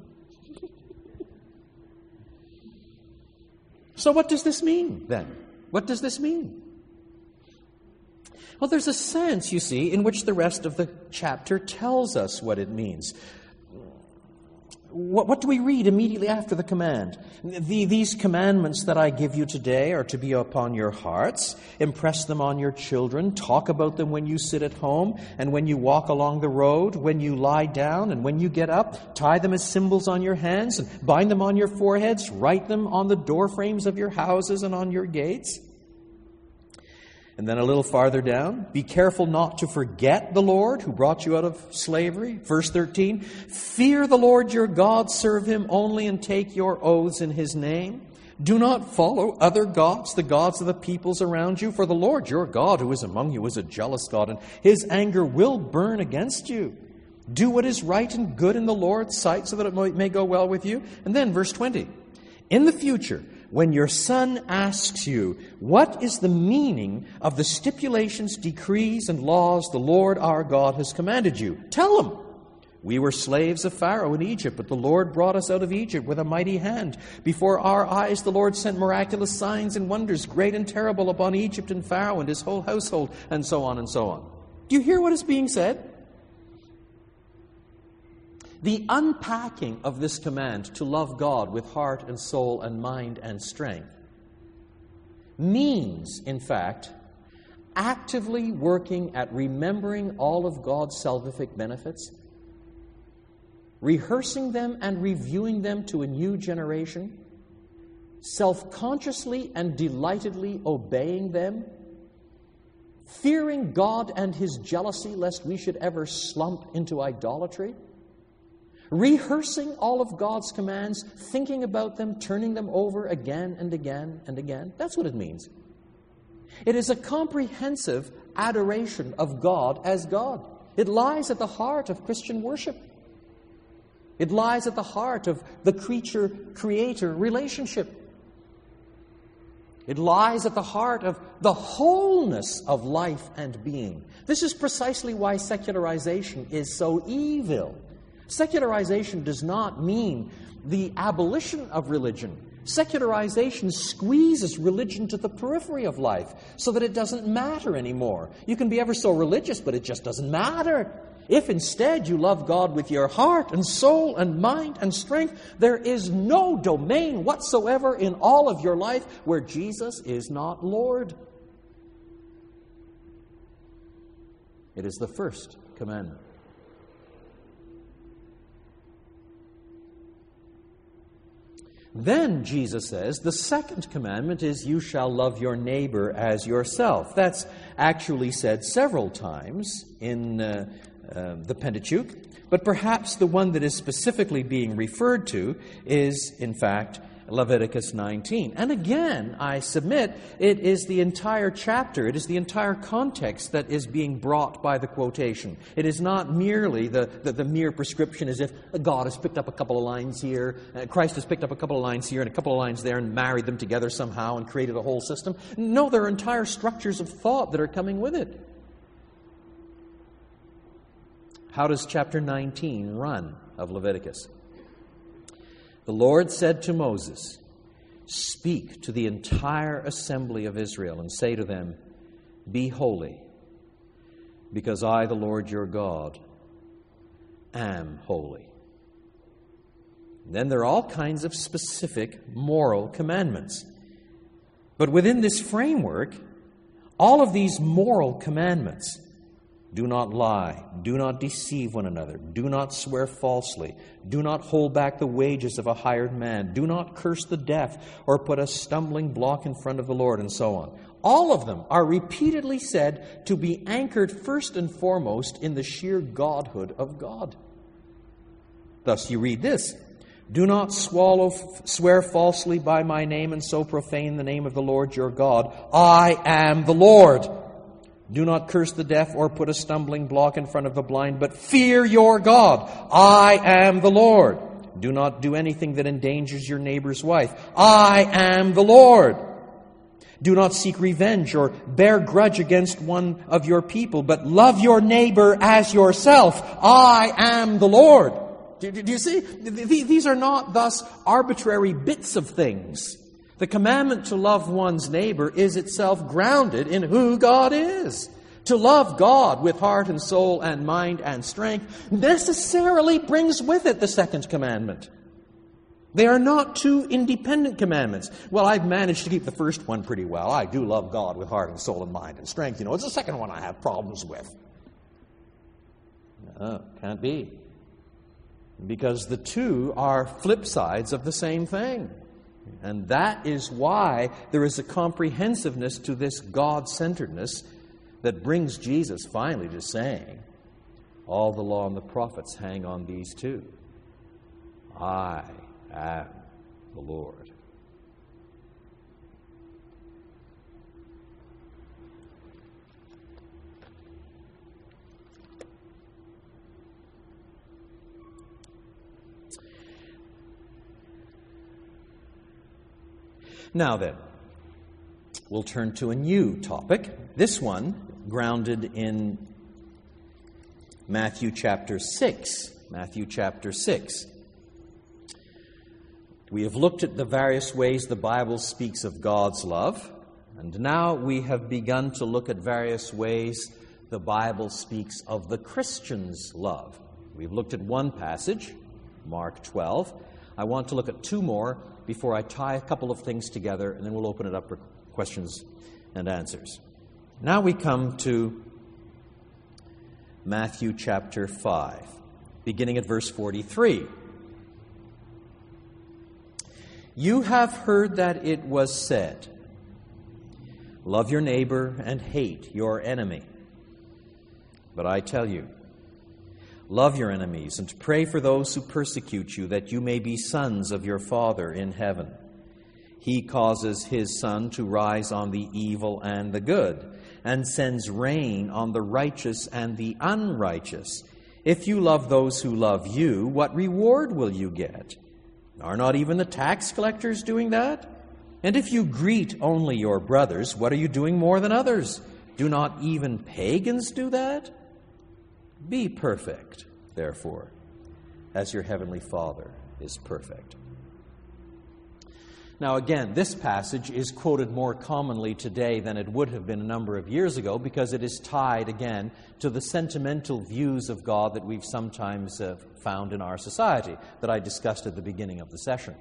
So what does this mean, then? What does this mean? Well, there's a sense, you see, in which the rest of the chapter tells us what it means. What, what do we read immediately after the command? The, these commandments that I give you today are to be upon your hearts. Impress them on your children. Talk about them when you sit at home and when you walk along the road, when you lie down and when you get up. Tie them as symbols on your hands and bind them on your foreheads. Write them on the doorframes of your houses and on your gates. And then a little farther down, be careful not to forget the Lord who brought you out of slavery. Verse thirteen, fear the Lord your God, serve him only, and take your oaths in his name. Do not follow other gods, the gods of the peoples around you, for the Lord your God who is among you is a jealous God, and his anger will burn against you. Do what is right and good in the Lord's sight, so that it may go well with you. And then verse twenty, in the future, when your son asks you, what is the meaning of the stipulations, decrees, and laws the Lord our God has commanded you? Tell him, we were slaves of Pharaoh in Egypt, but the Lord brought us out of Egypt with a mighty hand. Before our eyes the Lord sent miraculous signs and wonders, great and terrible, upon Egypt and Pharaoh and his whole household, and so on and so on. Do you hear what is being said? The unpacking of this command to love God with heart and soul and mind and strength means, in fact, actively working at remembering all of God's salvific benefits, rehearsing them and reviewing them to a new generation, self-consciously and delightedly obeying them, fearing God and his jealousy lest we should ever slump into idolatry, rehearsing all of God's commands, thinking about them, turning them over again and again and again. That's what it means. It is a comprehensive adoration of God as God. It lies at the heart of Christian worship. It lies at the heart of the creature-creator relationship. It lies at the heart of the wholeness of life and being. This is precisely why secularization is so evil. Secularization does not mean the abolition of religion. Secularization squeezes religion to the periphery of life so that it doesn't matter anymore. You can be ever so religious, but it just doesn't matter. If instead you love God with your heart and soul and mind and strength, there is no domain whatsoever in all of your life where Jesus is not Lord. It is the first commandment. Then, Jesus says, the second commandment is, you shall love your neighbor as yourself. That's actually said several times in uh, uh, the Pentateuch, but perhaps the one that is specifically being referred to is, in fact, Leviticus nineteen. And again, I submit, it is the entire chapter, it is the entire context that is being brought by the quotation. It is not merely the, the, the mere prescription as if God has picked up a couple of lines here, uh, Christ has picked up a couple of lines here and a couple of lines there and married them together somehow and created a whole system. No, there are entire structures of thought that are coming with it. How does chapter nineteen run of Leviticus? The Lord said to Moses, speak to the entire assembly of Israel and say to them, be holy, because I, the Lord your God, am holy. And then there are all kinds of specific moral commandments. But within this framework, all of these moral commandments, do not lie, do not deceive one another, do not swear falsely, do not hold back the wages of a hired man, do not curse the deaf or put a stumbling block in front of the Lord, and so on. All of them are repeatedly said to be anchored first and foremost in the sheer godhood of God. Thus you read this, do not swallow, swear falsely by my name and so profane the name of the Lord your God. I am the Lord. Do not curse the deaf or put a stumbling block in front of the blind, but fear your God. I am the Lord. Do not do anything that endangers your neighbor's wife. I am the Lord. Do not seek revenge or bear grudge against one of your people, but love your neighbor as yourself. I am the Lord. Do, do you see? These are not thus arbitrary bits of things. The commandment to love one's neighbor is itself grounded in who God is. To love God with heart and soul and mind and strength necessarily brings with it the second commandment. They are not two independent commandments. Well, I've managed to keep the first one pretty well. I do love God with heart and soul and mind and strength. You know, it's the second one I have problems with. No, can't be. Because the two are flip sides of the same thing. And that is why there is a comprehensiveness to this God-centeredness that brings Jesus finally to saying, all the law and the prophets hang on these two. I am the Lord. Now then, we'll turn to a new topic. This one grounded in Matthew chapter six. Matthew chapter six. We have looked at the various ways the Bible speaks of God's love, and now we have begun to look at various ways the Bible speaks of the Christian's love. We've looked at one passage, Mark twelve. I want to look at two more before I tie a couple of things together, and then we'll open it up for questions and answers. Now we come to Matthew chapter five, beginning at verse forty-three. You have heard that it was said, love your neighbor and hate your enemy. But I tell you, love your enemies and pray for those who persecute you, that you may be sons of your Father in heaven. He causes his sun to rise on the evil and the good, and sends rain on the righteous and the unrighteous. If you love those who love you, what reward will you get? Are not even the tax collectors doing that? And if you greet only your brothers, what are you doing more than others? Do not even pagans do that? Be perfect, therefore, as your heavenly Father is perfect. Now again, this passage is quoted more commonly today than it would have been a number of years ago, because it is tied again to the sentimental views of God that we've sometimes uh, found in our society, that I discussed at the beginning of the session.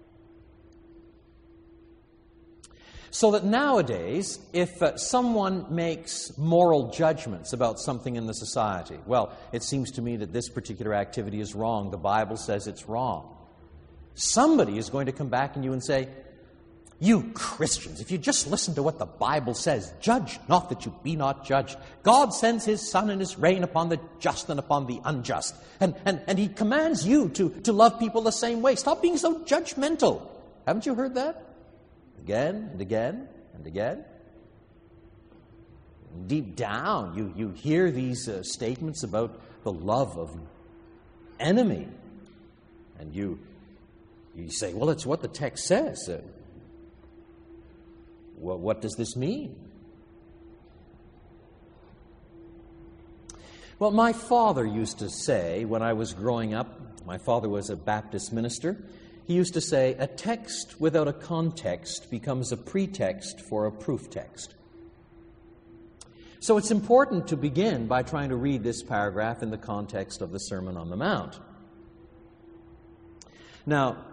So that nowadays, if uh, someone makes moral judgments about something in the society, well, it seems to me that this particular activity is wrong. The Bible says it's wrong. Somebody is going to come back at you and say, you Christians, if you just listen to what the Bible says, judge not that you be not judged. God sends his sun and his rain upon the just and upon the unjust. And, and, and he commands you to, to love people the same way. Stop being so judgmental. Haven't you heard that? Again and again and again. Deep down, you, you hear these uh, statements about the love of enemy. And you, you say, well, it's what the text says. Uh, well, what does this mean? Well, my father used to say, when I was growing up, my father was a Baptist minister, he used to say, a text without a context becomes a pretext for a proof text. So it's important to begin by trying to read this paragraph in the context of the Sermon on the Mount. Now,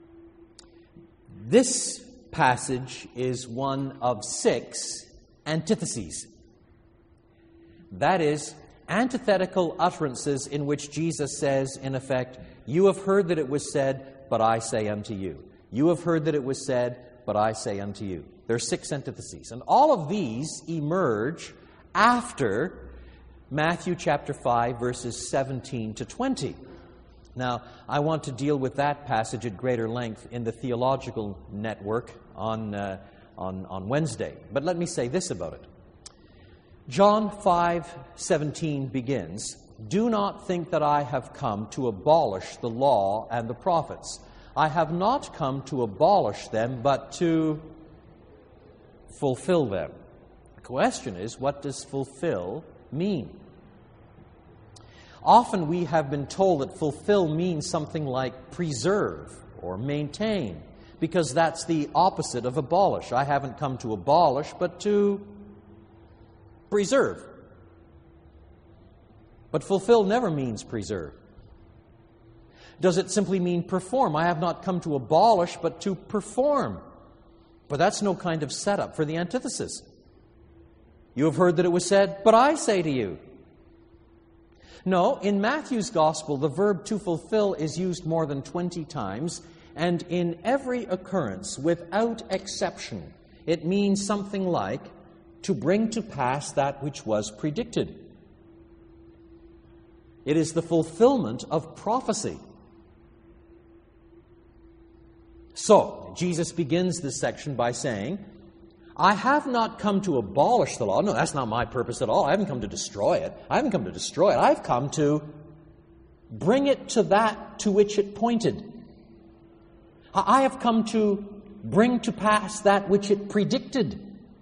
this passage is one of six antitheses. That is, antithetical utterances in which Jesus says, in effect, you have heard that it was said, but I say unto you. You have heard that it was said, but I say unto you. There are six antitheses. And all of these emerge after Matthew chapter five, verses seventeen to twenty. Now, I want to deal with that passage at greater length in the theological network on, uh, on, on Wednesday. But let me say this about it. John five seventeen begins, do not think that I have come to abolish the law and the prophets. I have not come to abolish them, but to fulfill them. The question is, what does fulfill mean? Often we have been told that fulfill means something like preserve or maintain, because that's the opposite of abolish. I haven't come to abolish, but to preserve. But fulfill never means preserve. Does it simply mean perform? I have not come to abolish, but to perform. But that's no kind of setup for the antithesis. You have heard that it was said, but I say to you. No, in Matthew's Gospel, the verb to fulfill is used more than twenty times, and in every occurrence, without exception, it means something like to bring to pass that which was predicted. It is the fulfillment of prophecy. So, Jesus begins this section by saying, I have not come to abolish the law. No, that's not my purpose at all. I haven't come to destroy it. I haven't come to destroy it. I've come to bring it to that to which it pointed. I have come to bring to pass that which it predicted.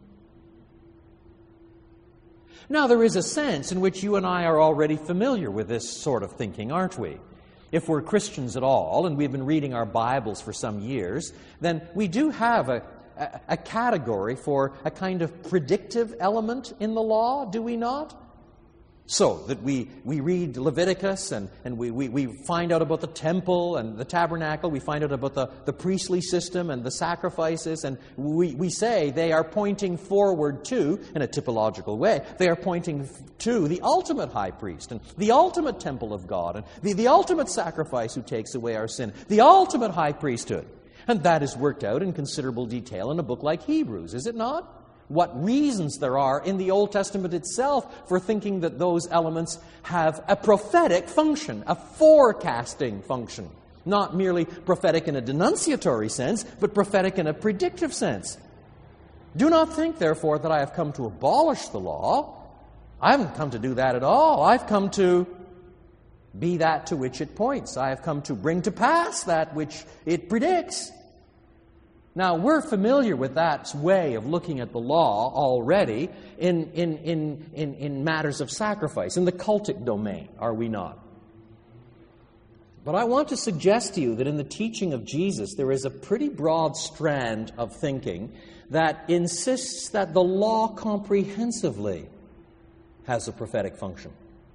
Now, there is a sense in which you and I are already familiar with this sort of thinking, aren't we? If we're Christians at all, and we've been reading our Bibles for some years, then we do have a, a, a category for a kind of predictive element in the law, do we not? So that we, we read Leviticus and, and we, we, we find out about the temple and the tabernacle, we find out about the, the priestly system and the sacrifices, and we, we say they are pointing forward to, in a typological way, they are pointing to the ultimate high priest and the ultimate temple of God and the, the ultimate sacrifice who takes away our sin, the ultimate high priesthood. And that is worked out in considerable detail in a book like Hebrews, is it not? What reasons there are in the Old Testament itself for thinking that those elements have a prophetic function, a forecasting function. Not merely prophetic in a denunciatory sense, but prophetic in a predictive sense. Do not think, therefore, that I have come to abolish the law. I haven't come to do that at all. I've come to be that to which it points. I have come to bring to pass that which it predicts. Now, we're familiar with that way of looking at the law already in, in, in, in, in matters of sacrifice, in the cultic domain, are we not? But I want to suggest to you that in the teaching of Jesus, there is a pretty broad strand of thinking that insists that the law comprehensively has a prophetic function,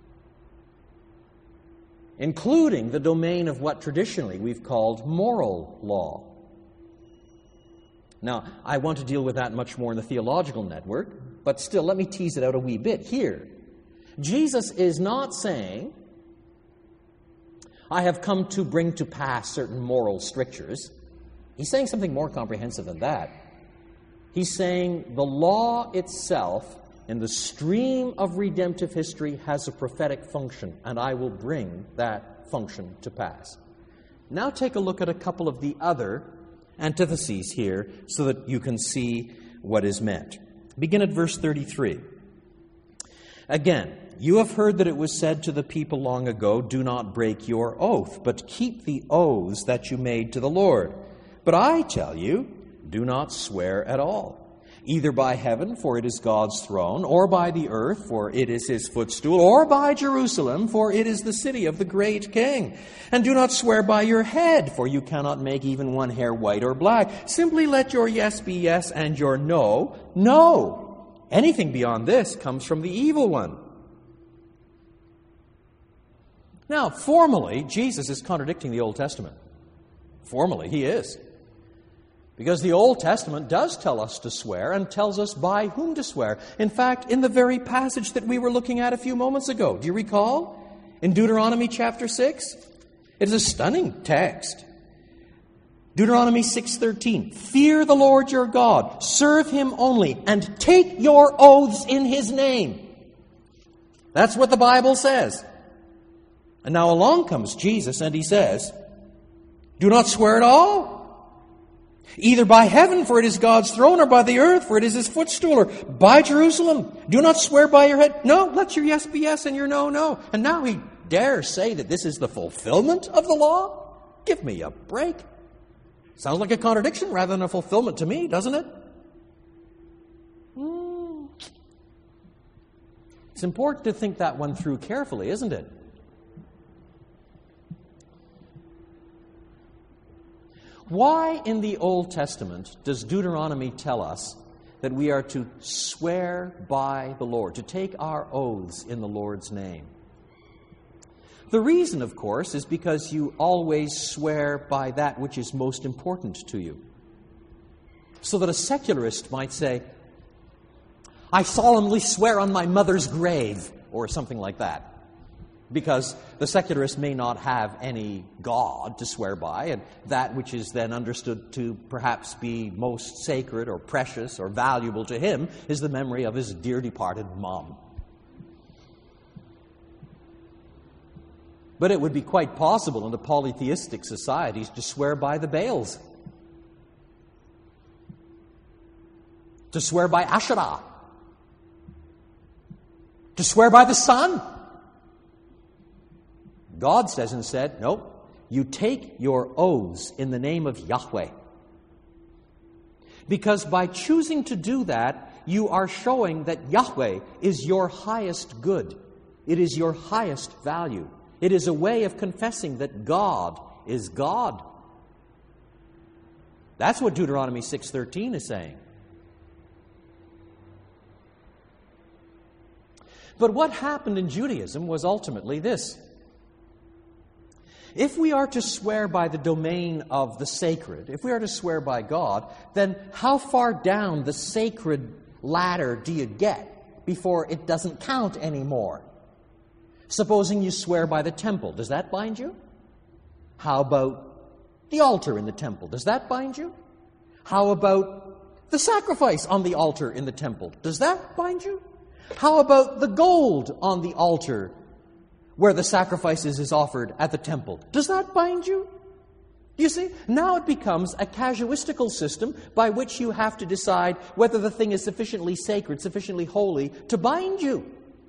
including the domain of what traditionally we've called moral law. Now, I want to deal with that much more in the theological network, but still, let me tease it out a wee bit here. Jesus is not saying, I have come to bring to pass certain moral strictures. He's saying something more comprehensive than that. He's saying the law itself, in the stream of redemptive history, has a prophetic function, and I will bring that function to pass. Now take a look at a couple of the other antitheses here so that you can see what is meant. Begin at verse thirty-three. Again, you have heard that it was said to the people long ago, do not break your oath, but keep the oaths that you made to the Lord. But I tell you, do not swear at all, either by heaven, for it is God's throne, or by the earth, for it is his footstool, or by Jerusalem, for it is the city of the great king. And do not swear by your head, for you cannot make even one hair white or black. Simply let your yes be yes and your no, no. Anything beyond this comes from the evil one. Now, formally, Jesus is contradicting the Old Testament. Formally, he is. Because the Old Testament does tell us to swear and tells us by whom to swear. In fact, in the very passage that we were looking at a few moments ago, do you recall? In Deuteronomy chapter six? It is a stunning text. Deuteronomy six thirteen. Fear the Lord your God, serve him only, and take your oaths in his name. That's what the Bible says. And now along comes Jesus and he says, do not swear at all. Either by heaven, for it is God's throne, or by the earth, for it is his footstool, or by Jerusalem. Do not swear by your head. No, let your yes be yes and your no, no. And now he dares say that this is the fulfillment of the law? Give me a break. Sounds like a contradiction rather than a fulfillment to me, doesn't it? Hmm. It's important to think that one through carefully, isn't it? Why in the Old Testament does Deuteronomy tell us that we are to swear by the Lord, to take our oaths in the Lord's name? The reason, of course, is because you always swear by that which is most important to you. So that a secularist might say, I solemnly swear on my mother's grave, or something like that. because the secularist may not have any God to swear by, and that which is then understood to perhaps be most sacred or precious or valuable to him is the memory of his dear departed mom. But it would be quite possible in the polytheistic societies to swear by the Baals, to swear by Asherah, to swear by the sun. God says instead, no, you take your oaths in the name of Yahweh. Because by choosing to do that, you are showing that Yahweh is your highest good. It is your highest value. It is a way of confessing that God is God. That's what Deuteronomy six thirteen is saying. But what happened in Judaism was ultimately this. If we are to swear by the domain of the sacred, if we are to swear by God, then how far down the sacred ladder do you get before it doesn't count anymore? Supposing you swear by the temple, does that bind you? How about the altar in the temple? Does that bind you? How about the sacrifice on the altar in the temple? Does that bind you? How about the gold on the altar where the sacrifices is offered at the temple? Does that bind you? You see, now it becomes a casuistical system by which you have to decide whether the thing is sufficiently sacred, sufficiently holy to bind you.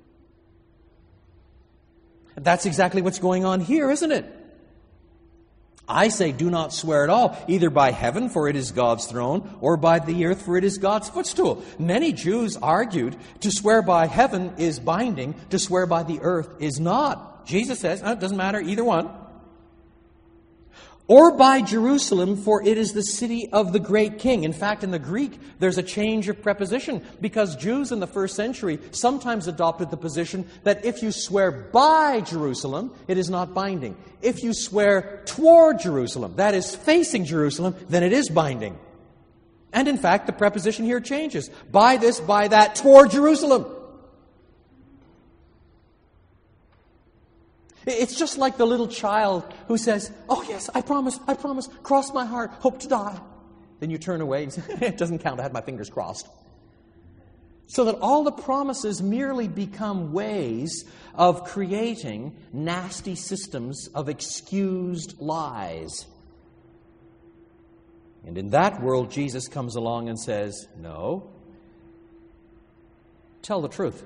That's exactly what's going on here, isn't it? I say do not swear at all, either by heaven, for it is God's throne, or by the earth, for it is God's footstool. Many Jews argued to swear by heaven is binding, to swear by the earth is not. Jesus says, oh, it doesn't matter, either one. Or by Jerusalem, for it is the city of the great king. In fact, in the Greek, there's a change of preposition, because Jews in the first century sometimes adopted the position that if you swear by Jerusalem, it is not binding. If you swear toward Jerusalem, that is facing Jerusalem, then it is binding. And in fact, the preposition here changes. By this, by that, toward Jerusalem. It's just like the little child who says, oh yes, I promise, I promise, cross my heart, hope to die. Then you turn away and say, it doesn't count, I had my fingers crossed. So that all the promises merely become ways of creating nasty systems of excused lies. And in that world, Jesus comes along and says, no, tell the truth.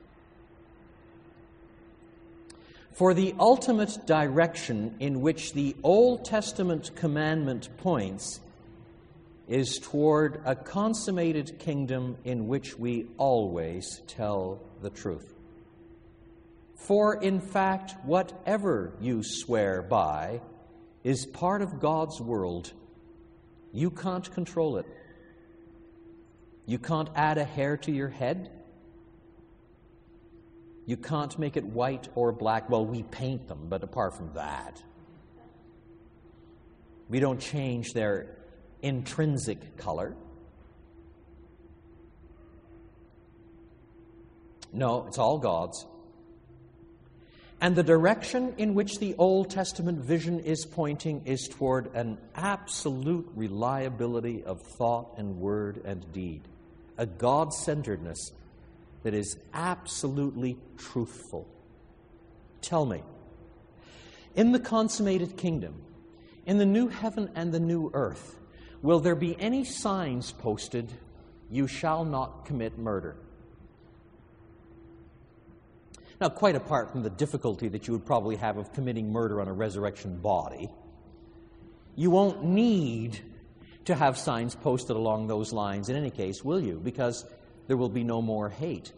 For the ultimate direction in which the Old Testament commandment points is toward a consummated kingdom in which we always tell the truth. For in fact, whatever you swear by is part of God's world. You can't control it. You can't add a hair to your head. You can't make it white or black. Well, we paint them, but apart from that, we don't change their intrinsic color. No, it's all God's. And the direction in which the Old Testament vision is pointing is toward an absolute reliability of thought and word and deed, a God-centeredness that is absolutely truthful. Tell me, in the consummated kingdom, in the new heaven and the new earth, will there be any signs posted, "You shall not commit murder"? Now, quite apart from the difficulty that you would probably have of committing murder on a resurrection body, you won't need to have signs posted along those lines in any case, will you? Because there will be no more hate.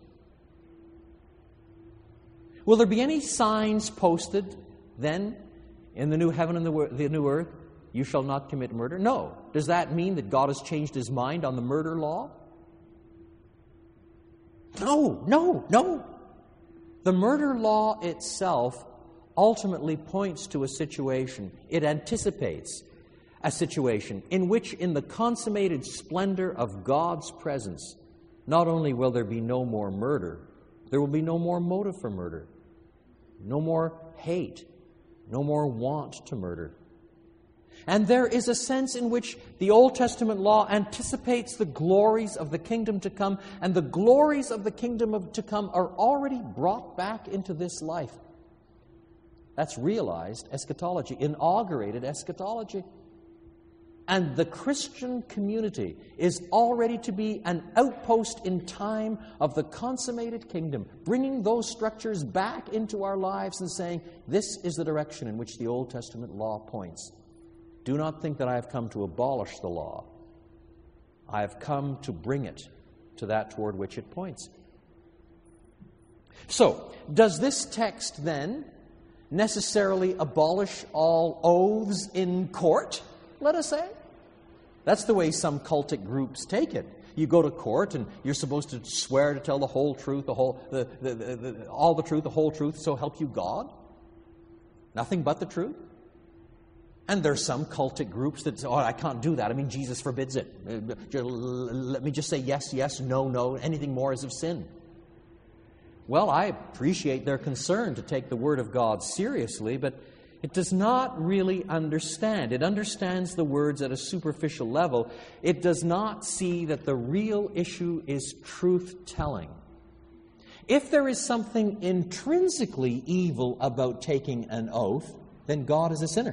Will there be any signs posted then in the new heaven and the, the new earth? You shall not commit murder? No. Does that mean that God has changed his mind on the murder law? No, no, no. The murder law itself ultimately points to a situation. It anticipates a situation in which, in the consummated splendor of God's presence, not only will there be no more murder, there will be no more motive for murder. no more hate, no more want to murder. And there is a sense in which the Old Testament law anticipates the glories of the kingdom to come, and the glories of the kingdom of, to come are already brought back into this life. That's realized eschatology, inaugurated eschatology. And the Christian community is already to be an outpost in time of the consummated kingdom, bringing those structures back into our lives and saying, this is the direction in which the Old Testament law points. Do not think that I have come to abolish the law. I have come to bring it to that toward which it points. So, does this text then necessarily abolish all oaths in court, let us say? That's the way some cultic groups take it. You go to court and you're supposed to swear to tell the whole truth, the whole, the, the, the, the, all the truth, the whole truth, so help you God. Nothing but the truth. And there's some cultic groups that say, oh, I can't do that. I mean, Jesus forbids it. Let me just say yes, yes, no, no. Anything more is of sin. Well, I appreciate their concern to take the Word of God seriously, but it does not really understand. It understands the words at a superficial level. It does not see that the real issue is truth-telling. If there is something intrinsically evil about taking an oath, then God is a sinner.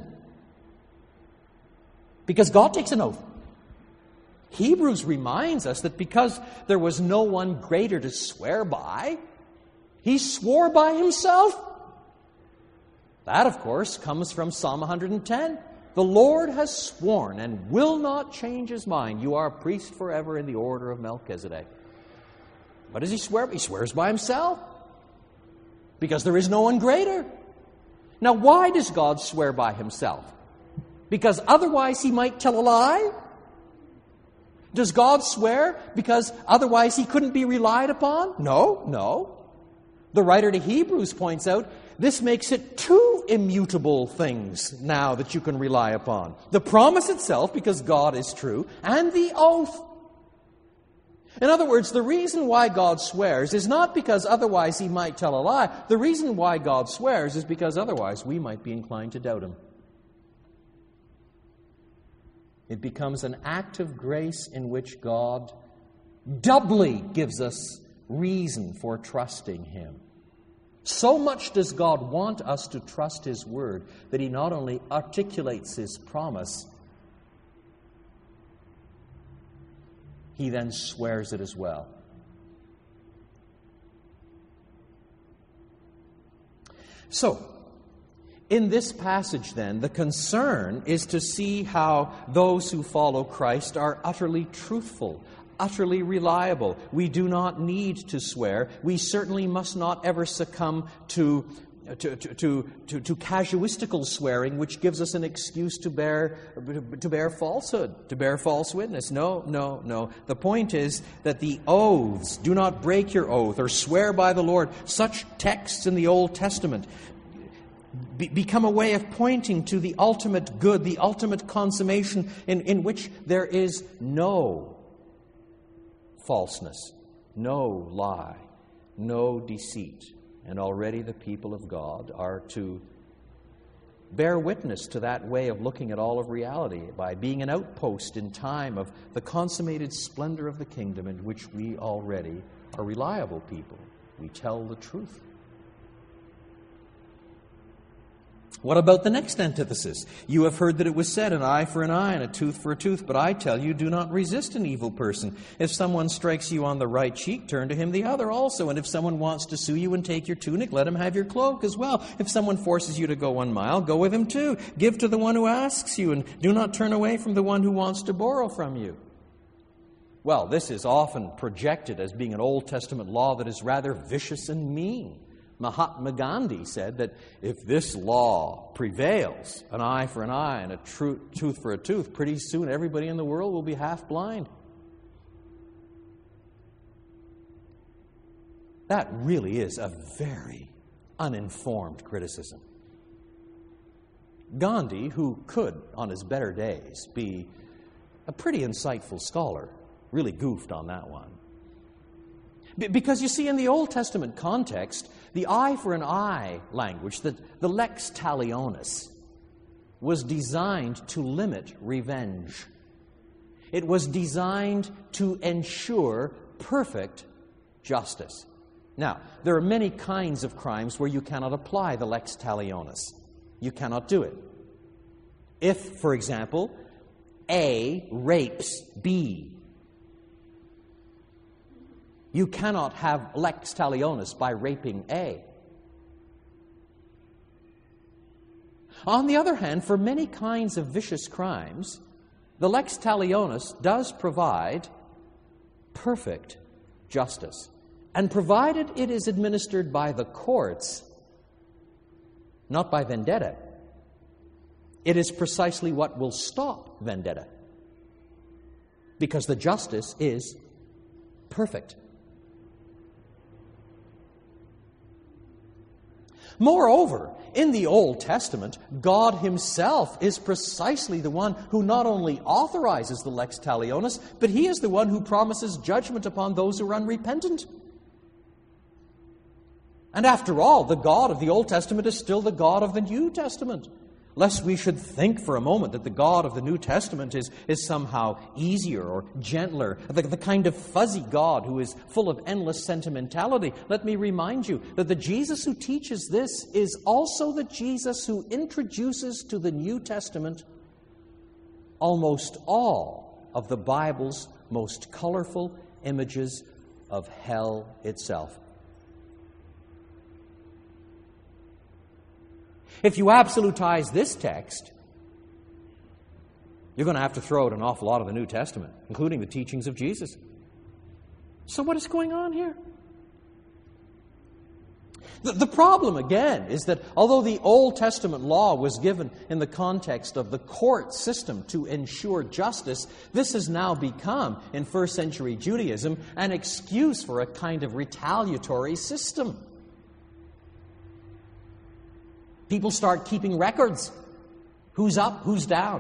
Because God takes an oath. Hebrews reminds us that because there was no one greater to swear by, He swore by Himself. That, of course, comes from Psalm one hundred ten. The Lord has sworn and will not change His mind. You are a priest forever in the order of Melchizedek. What does He swear? He swears by Himself. Because there is no one greater. Now, why does God swear by Himself? Because otherwise He might tell a lie? Does God swear because otherwise He couldn't be relied upon? No, no. The writer to Hebrews points out, this makes it two immutable things now that you can rely upon. The promise itself, because God is true, and the oath. In other words, the reason why God swears is not because otherwise He might tell a lie. The reason why God swears is because otherwise we might be inclined to doubt Him. It becomes an act of grace in which God doubly gives us reason for trusting Him. So much does God want us to trust His Word that He not only articulates His promise, He then swears it as well. So, in this passage, then, the concern is to see how those who follow Christ are utterly truthful, utterly reliable. We do not need to swear. We certainly must not ever succumb to, to, to, to, to casuistical swearing, which gives us an excuse to bear, to bear falsehood, to bear false witness. No, no, no. The point is that the oaths, do not break your oath or swear by the Lord. Such texts in the Old Testament Be- become a way of pointing to the ultimate good, the ultimate consummation in, in which there is no falseness, no lie, no deceit. And already the people of God are to bear witness to that way of looking at all of reality by being an outpost in time of the consummated splendor of the kingdom in which we already are reliable people. We tell the truth. What about the next antithesis? You have heard that it was said, an eye for an eye and a tooth for a tooth. But I tell you, do not resist an evil person. If someone strikes you on the right cheek, turn to him the other also. And if someone wants to sue you and take your tunic, let him have your cloak as well. If someone forces you to go one mile, go with him too. Give to the one who asks you, and do not turn away from the one who wants to borrow from you. Well, this is often projected as being an Old Testament law that is rather vicious and mean. Mahatma Gandhi said that if this law prevails, an eye for an eye and a tru- tooth for a tooth, pretty soon everybody in the world will be half blind. That really is a very uninformed criticism. Gandhi, who could, on his better days, be a pretty insightful scholar, really goofed on that one. B- because you see, in the Old Testament context, the eye for an eye language, the, the lex talionis, was designed to limit revenge. It was designed to ensure perfect justice. Now, there are many kinds of crimes where you cannot apply the lex talionis. You cannot do it. If, for example, A rapes B, you cannot have lex talionis by raping A. On the other hand, for many kinds of vicious crimes, the lex talionis does provide perfect justice. And provided it is administered by the courts, not by vendetta, it is precisely what will stop vendetta. Because the justice is perfect. Moreover, in the Old Testament, God Himself is precisely the one who not only authorizes the lex talionis, but He is the one who promises judgment upon those who are unrepentant. And after all, the God of the Old Testament is still the God of the New Testament. Lest we should think for a moment that the God of the New Testament is, is somehow easier or gentler, the, the kind of fuzzy God who is full of endless sentimentality. Let me remind you that the Jesus who teaches this is also the Jesus who introduces to the New Testament almost all of the Bible's most colorful images of hell itself. If you absolutize this text, you're going to have to throw out an awful lot of the New Testament, including the teachings of Jesus. So what is going on here? The, the problem, again, is that although the Old Testament law was given in the context of the court system to ensure justice, this has now become, in first century Judaism, an excuse for a kind of retaliatory system. People start keeping records. Who's up, who's down.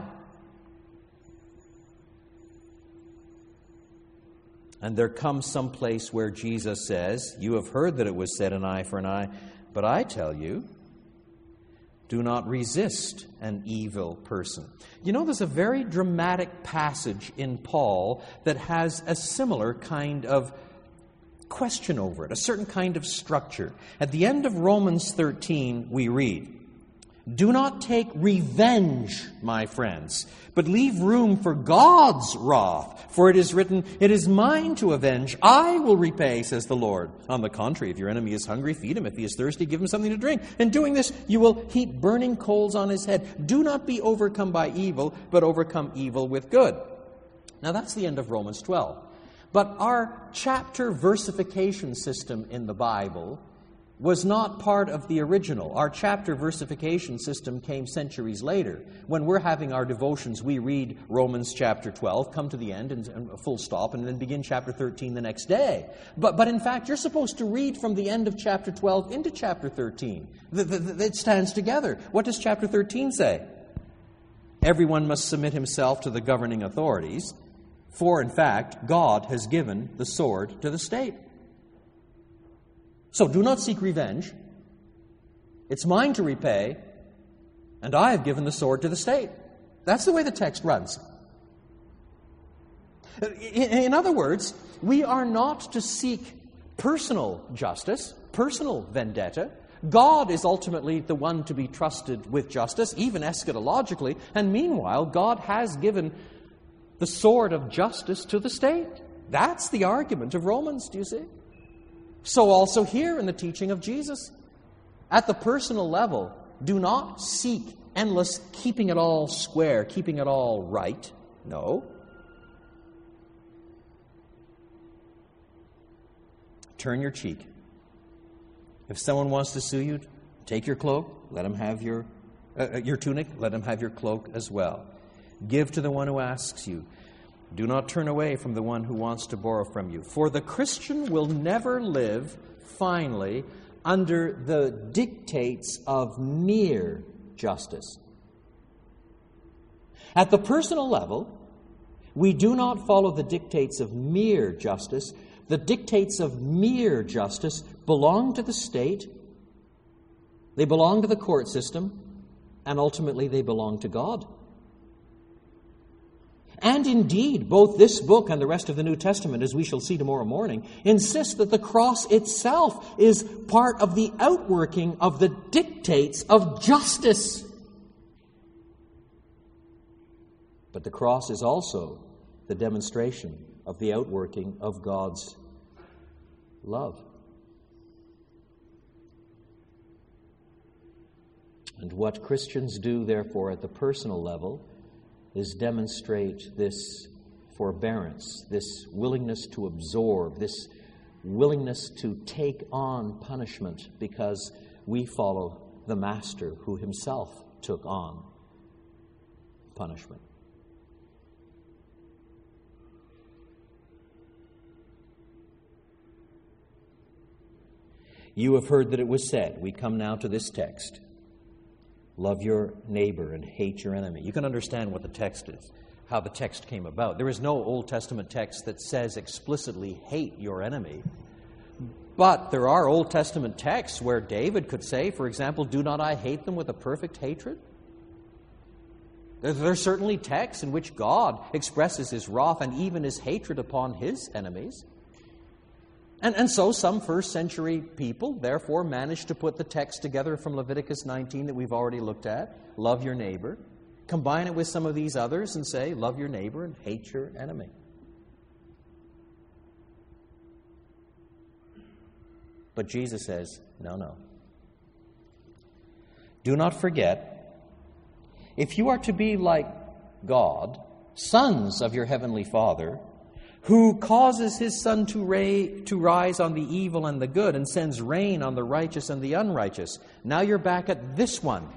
And there comes some place where Jesus says, "You have heard that it was said, an eye for an eye, but I tell you, do not resist an evil person." You know, there's a very dramatic passage in Paul that has a similar kind of question over it, a certain kind of structure. At the end of Romans thirteen, we read, "Do not take revenge, my friends, but leave room for God's wrath. For it is written, 'It is mine to avenge. I will repay,' says the Lord. On the contrary, if your enemy is hungry, feed him. If he is thirsty, give him something to drink. In doing this, you will heap burning coals on his head. Do not be overcome by evil, but overcome evil with good." Now that's the end of Romans twelve. But our chapter versification system in the Bible was not part of the original. Our chapter versification system came centuries later. When we're having our devotions, we read Romans chapter twelve, come to the end, and, and full stop, and then begin chapter thirteen the next day. But, but in fact, you're supposed to read from the end of chapter twelve into chapter thirteen. The, the, the, it stands together. What does chapter thirteen say? Everyone must submit himself to the governing authorities, for in fact, God has given the sword to the state. So do not seek revenge. It's mine to repay, and I have given the sword to the state. That's the way the text runs. In other words, we are not to seek personal justice, personal vendetta. God is ultimately the one to be trusted with justice, even eschatologically, and meanwhile, God has given the sword of justice to the state. That's the argument of Romans, do you see? So also here in the teaching of Jesus. At the personal level, do not seek endless keeping it all square, keeping it all right. No. Turn your cheek. If someone wants to sue you, take your cloak, let him have your, uh, your tunic, let him have your cloak as well. Give to the one who asks you. Do not turn away from the one who wants to borrow from you. For the Christian will never live, finally, under the dictates of mere justice. At the personal level, we do not follow the dictates of mere justice, The dictates of mere justice belong to the state, they belong to the court system, and ultimately they belong to God. And indeed, both this book and the rest of the New Testament, as we shall see tomorrow morning, insist that the cross itself is part of the outworking of the dictates of justice. But the cross is also the demonstration of the outworking of God's love. And what Christians do, therefore, at the personal level is demonstrate this forbearance, this willingness to absorb, this willingness to take on punishment because we follow the Master who himself took on punishment. You have heard that it was said, we come now to this text, love your neighbor and hate your enemy. You can understand what the text is, how the text came about. There is no Old Testament text that says explicitly, hate your enemy. But there are Old Testament texts where David could say, for example, do not I hate them with a perfect hatred? There are certainly texts in which God expresses his wrath and even his hatred upon his enemies. And, and so some first century people, therefore, managed to put the text together from Leviticus nineteen that we've already looked at, love your neighbor, combine it with some of these others and say, love your neighbor and hate your enemy. But Jesus says, no, no. Do not forget, if you are to be like God, sons of your heavenly Father, who causes his sun to, ray, to rise on the evil and the good and sends rain on the righteous and the unrighteous. Now you're back at this one.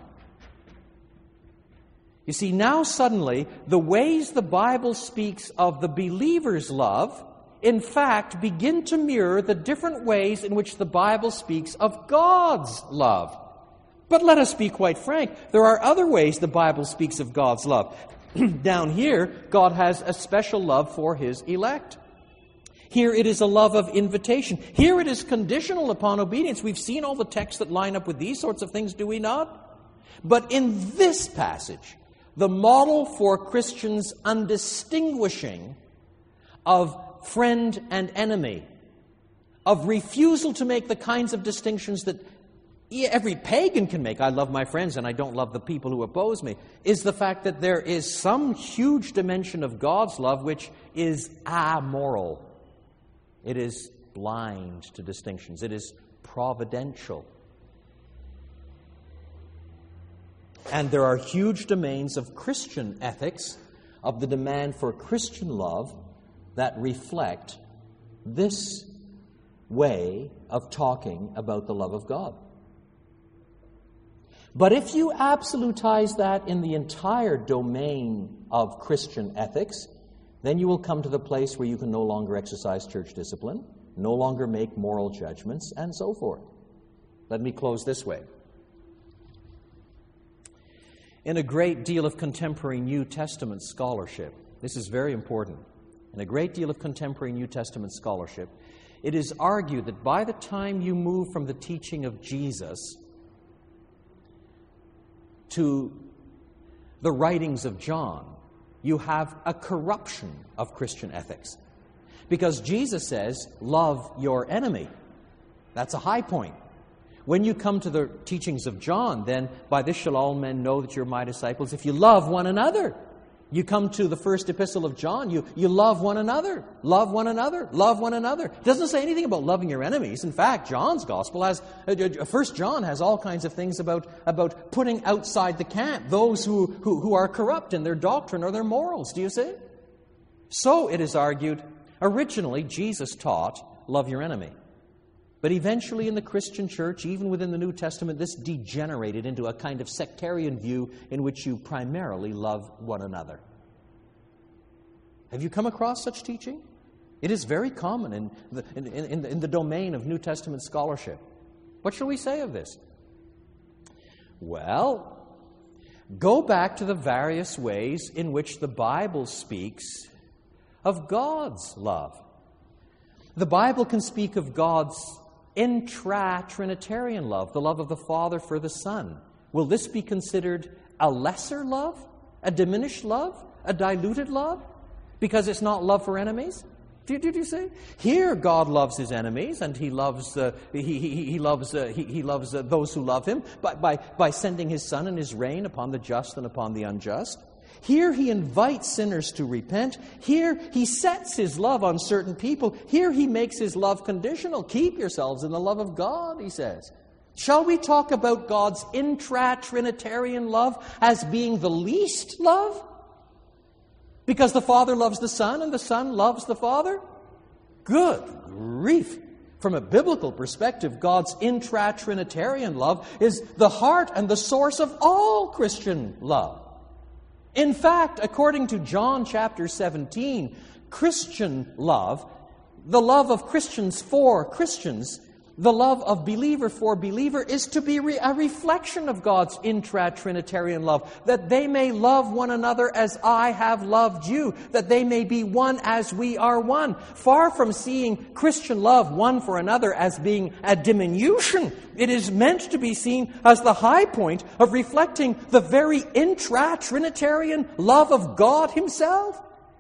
You see, now suddenly, the ways the Bible speaks of the believer's love, in fact, begin to mirror the different ways in which the Bible speaks of God's love. But let us be quite frank, there are other ways the Bible speaks of God's love. Down here, God has a special love for his elect. Here it is a love of invitation. Here it is conditional upon obedience. We've seen all the texts that line up with these sorts of things, do we not? But in this passage, the model for Christians' undistinguishing of friend and enemy, of refusal to make the kinds of distinctions that every pagan can make, I love my friends and I don't love the people who oppose me, is the fact that there is some huge dimension of God's love which is amoral. It is blind to distinctions. It is providential. And there are huge domains of Christian ethics, of the demand for Christian love, that reflect this way of talking about the love of God. But if you absolutize that in the entire domain of Christian ethics, then you will come to the place where you can no longer exercise church discipline, no longer make moral judgments, and so forth. Let me close this way. In a great deal of contemporary New Testament scholarship, this is very important, in a great deal of contemporary New Testament scholarship, it is argued that by the time you move from the teaching of Jesus to the writings of John, you have a corruption of Christian ethics. Because Jesus says, love your enemy. That's a high point. When you come to the teachings of John, then by this shall all men know that you're my disciples, if you love one another. You come to the first epistle of John, you, you love one another, love one another, love one another. It doesn't say anything about loving your enemies. In fact, John's gospel has, uh, First John has all kinds of things about, about putting outside the camp those who, who, who are corrupt in their doctrine or their morals. Do you see? So it is argued, originally Jesus taught, love your enemy. But eventually in the Christian church, even within the New Testament, this degenerated into a kind of sectarian view in which you primarily love one another. Have you come across such teaching? It is very common in the, in, in, in the domain of New Testament scholarship. What shall we say of this? Well, go back to the various ways in which the Bible speaks of God's love. The Bible can speak of God's intra-Trinitarian love, the love of the Father for the Son. Will this be considered a lesser love, a diminished love, a diluted love, because it's not love for enemies? Did, did you say? Here, God loves His enemies, and He loves uh, He, he, he loves uh, He, he loves uh, those who love Him by, by by sending His Son and His reign upon the just and upon the unjust. Here He invites sinners to repent. Here He sets His love on certain people. Here He makes His love conditional. Keep yourselves in the love of God, He says. Shall we talk about God's intra-Trinitarian love as being the least love? Because the Father loves the Son and the Son loves the Father? Good grief! From a biblical perspective, God's intra-Trinitarian love is the heart and the source of all Christian love. In fact, according to John chapter seventeen, Christian love, the love of Christians for Christians, the love of believer for believer, is to be re- a reflection of God's intra-Trinitarian love, that they may love one another as I have loved you, that they may be one as we are one. Far from seeing Christian love one for another as being a diminution, it is meant to be seen as the high point of reflecting the very intra-Trinitarian love of God Himself.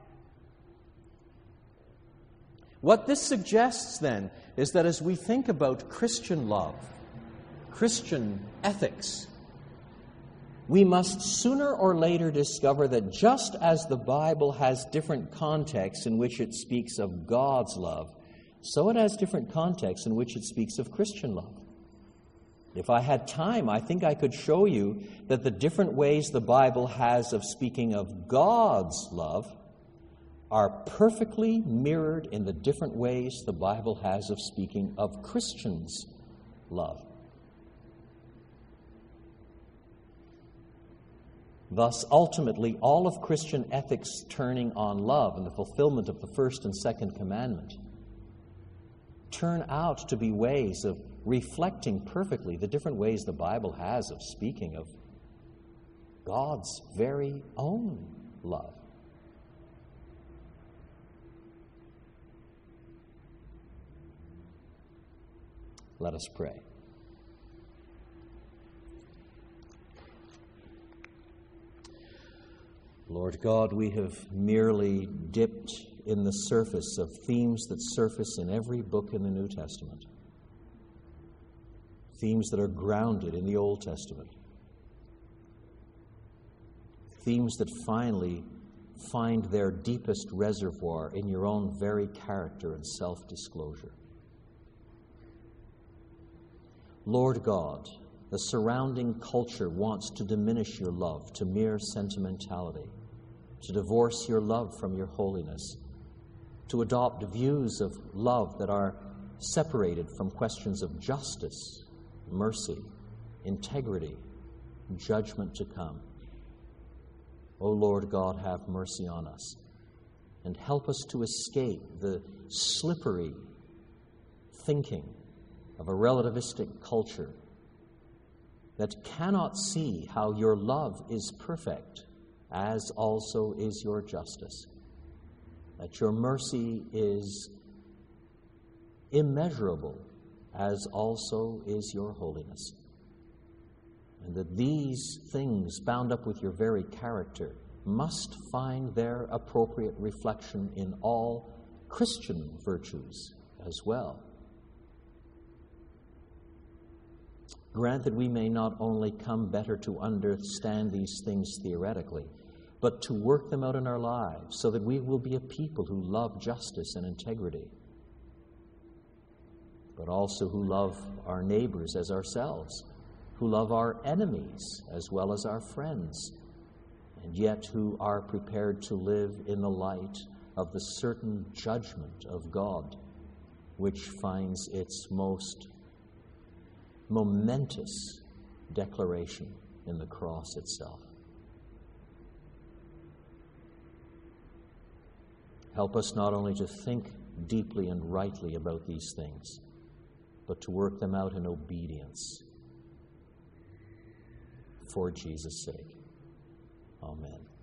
What this suggests, then, is that as we think about Christian love, Christian ethics, we must sooner or later discover that just as the Bible has different contexts in which it speaks of God's love, so it has different contexts in which it speaks of Christian love. If I had time, I think I could show you that the different ways the Bible has of speaking of God's love are perfectly mirrored in the different ways the Bible has of speaking of Christians' love. Thus, ultimately, all of Christian ethics turning on love and the fulfillment of the first and second commandment turn out to be ways of reflecting perfectly the different ways the Bible has of speaking of God's very own love. Let us pray. Lord God, we have merely dipped in the surface of themes that surface in every book in the New Testament. Themes that are grounded in the Old Testament. Themes that finally find their deepest reservoir in your own very character and self-disclosure. Lord God, the surrounding culture wants to diminish your love to mere sentimentality, to divorce your love from your holiness, to adopt views of love that are separated from questions of justice, mercy, integrity, judgment to come. O Lord God, have mercy on us and help us to escape the slippery thinking of a relativistic culture that cannot see how your love is perfect, as also is your justice, that your mercy is immeasurable, as also is your holiness, and that these things bound up with your very character must find their appropriate reflection in all Christian virtues as well. Grant that we may not only come better to understand these things theoretically, but to work them out in our lives so that we will be a people who love justice and integrity, but also who love our neighbors as ourselves, who love our enemies as well as our friends, and yet who are prepared to live in the light of the certain judgment of God, which finds its most momentous declaration in the cross itself. Help us not only to think deeply and rightly about these things, but to work them out in obedience for Jesus' sake. Amen.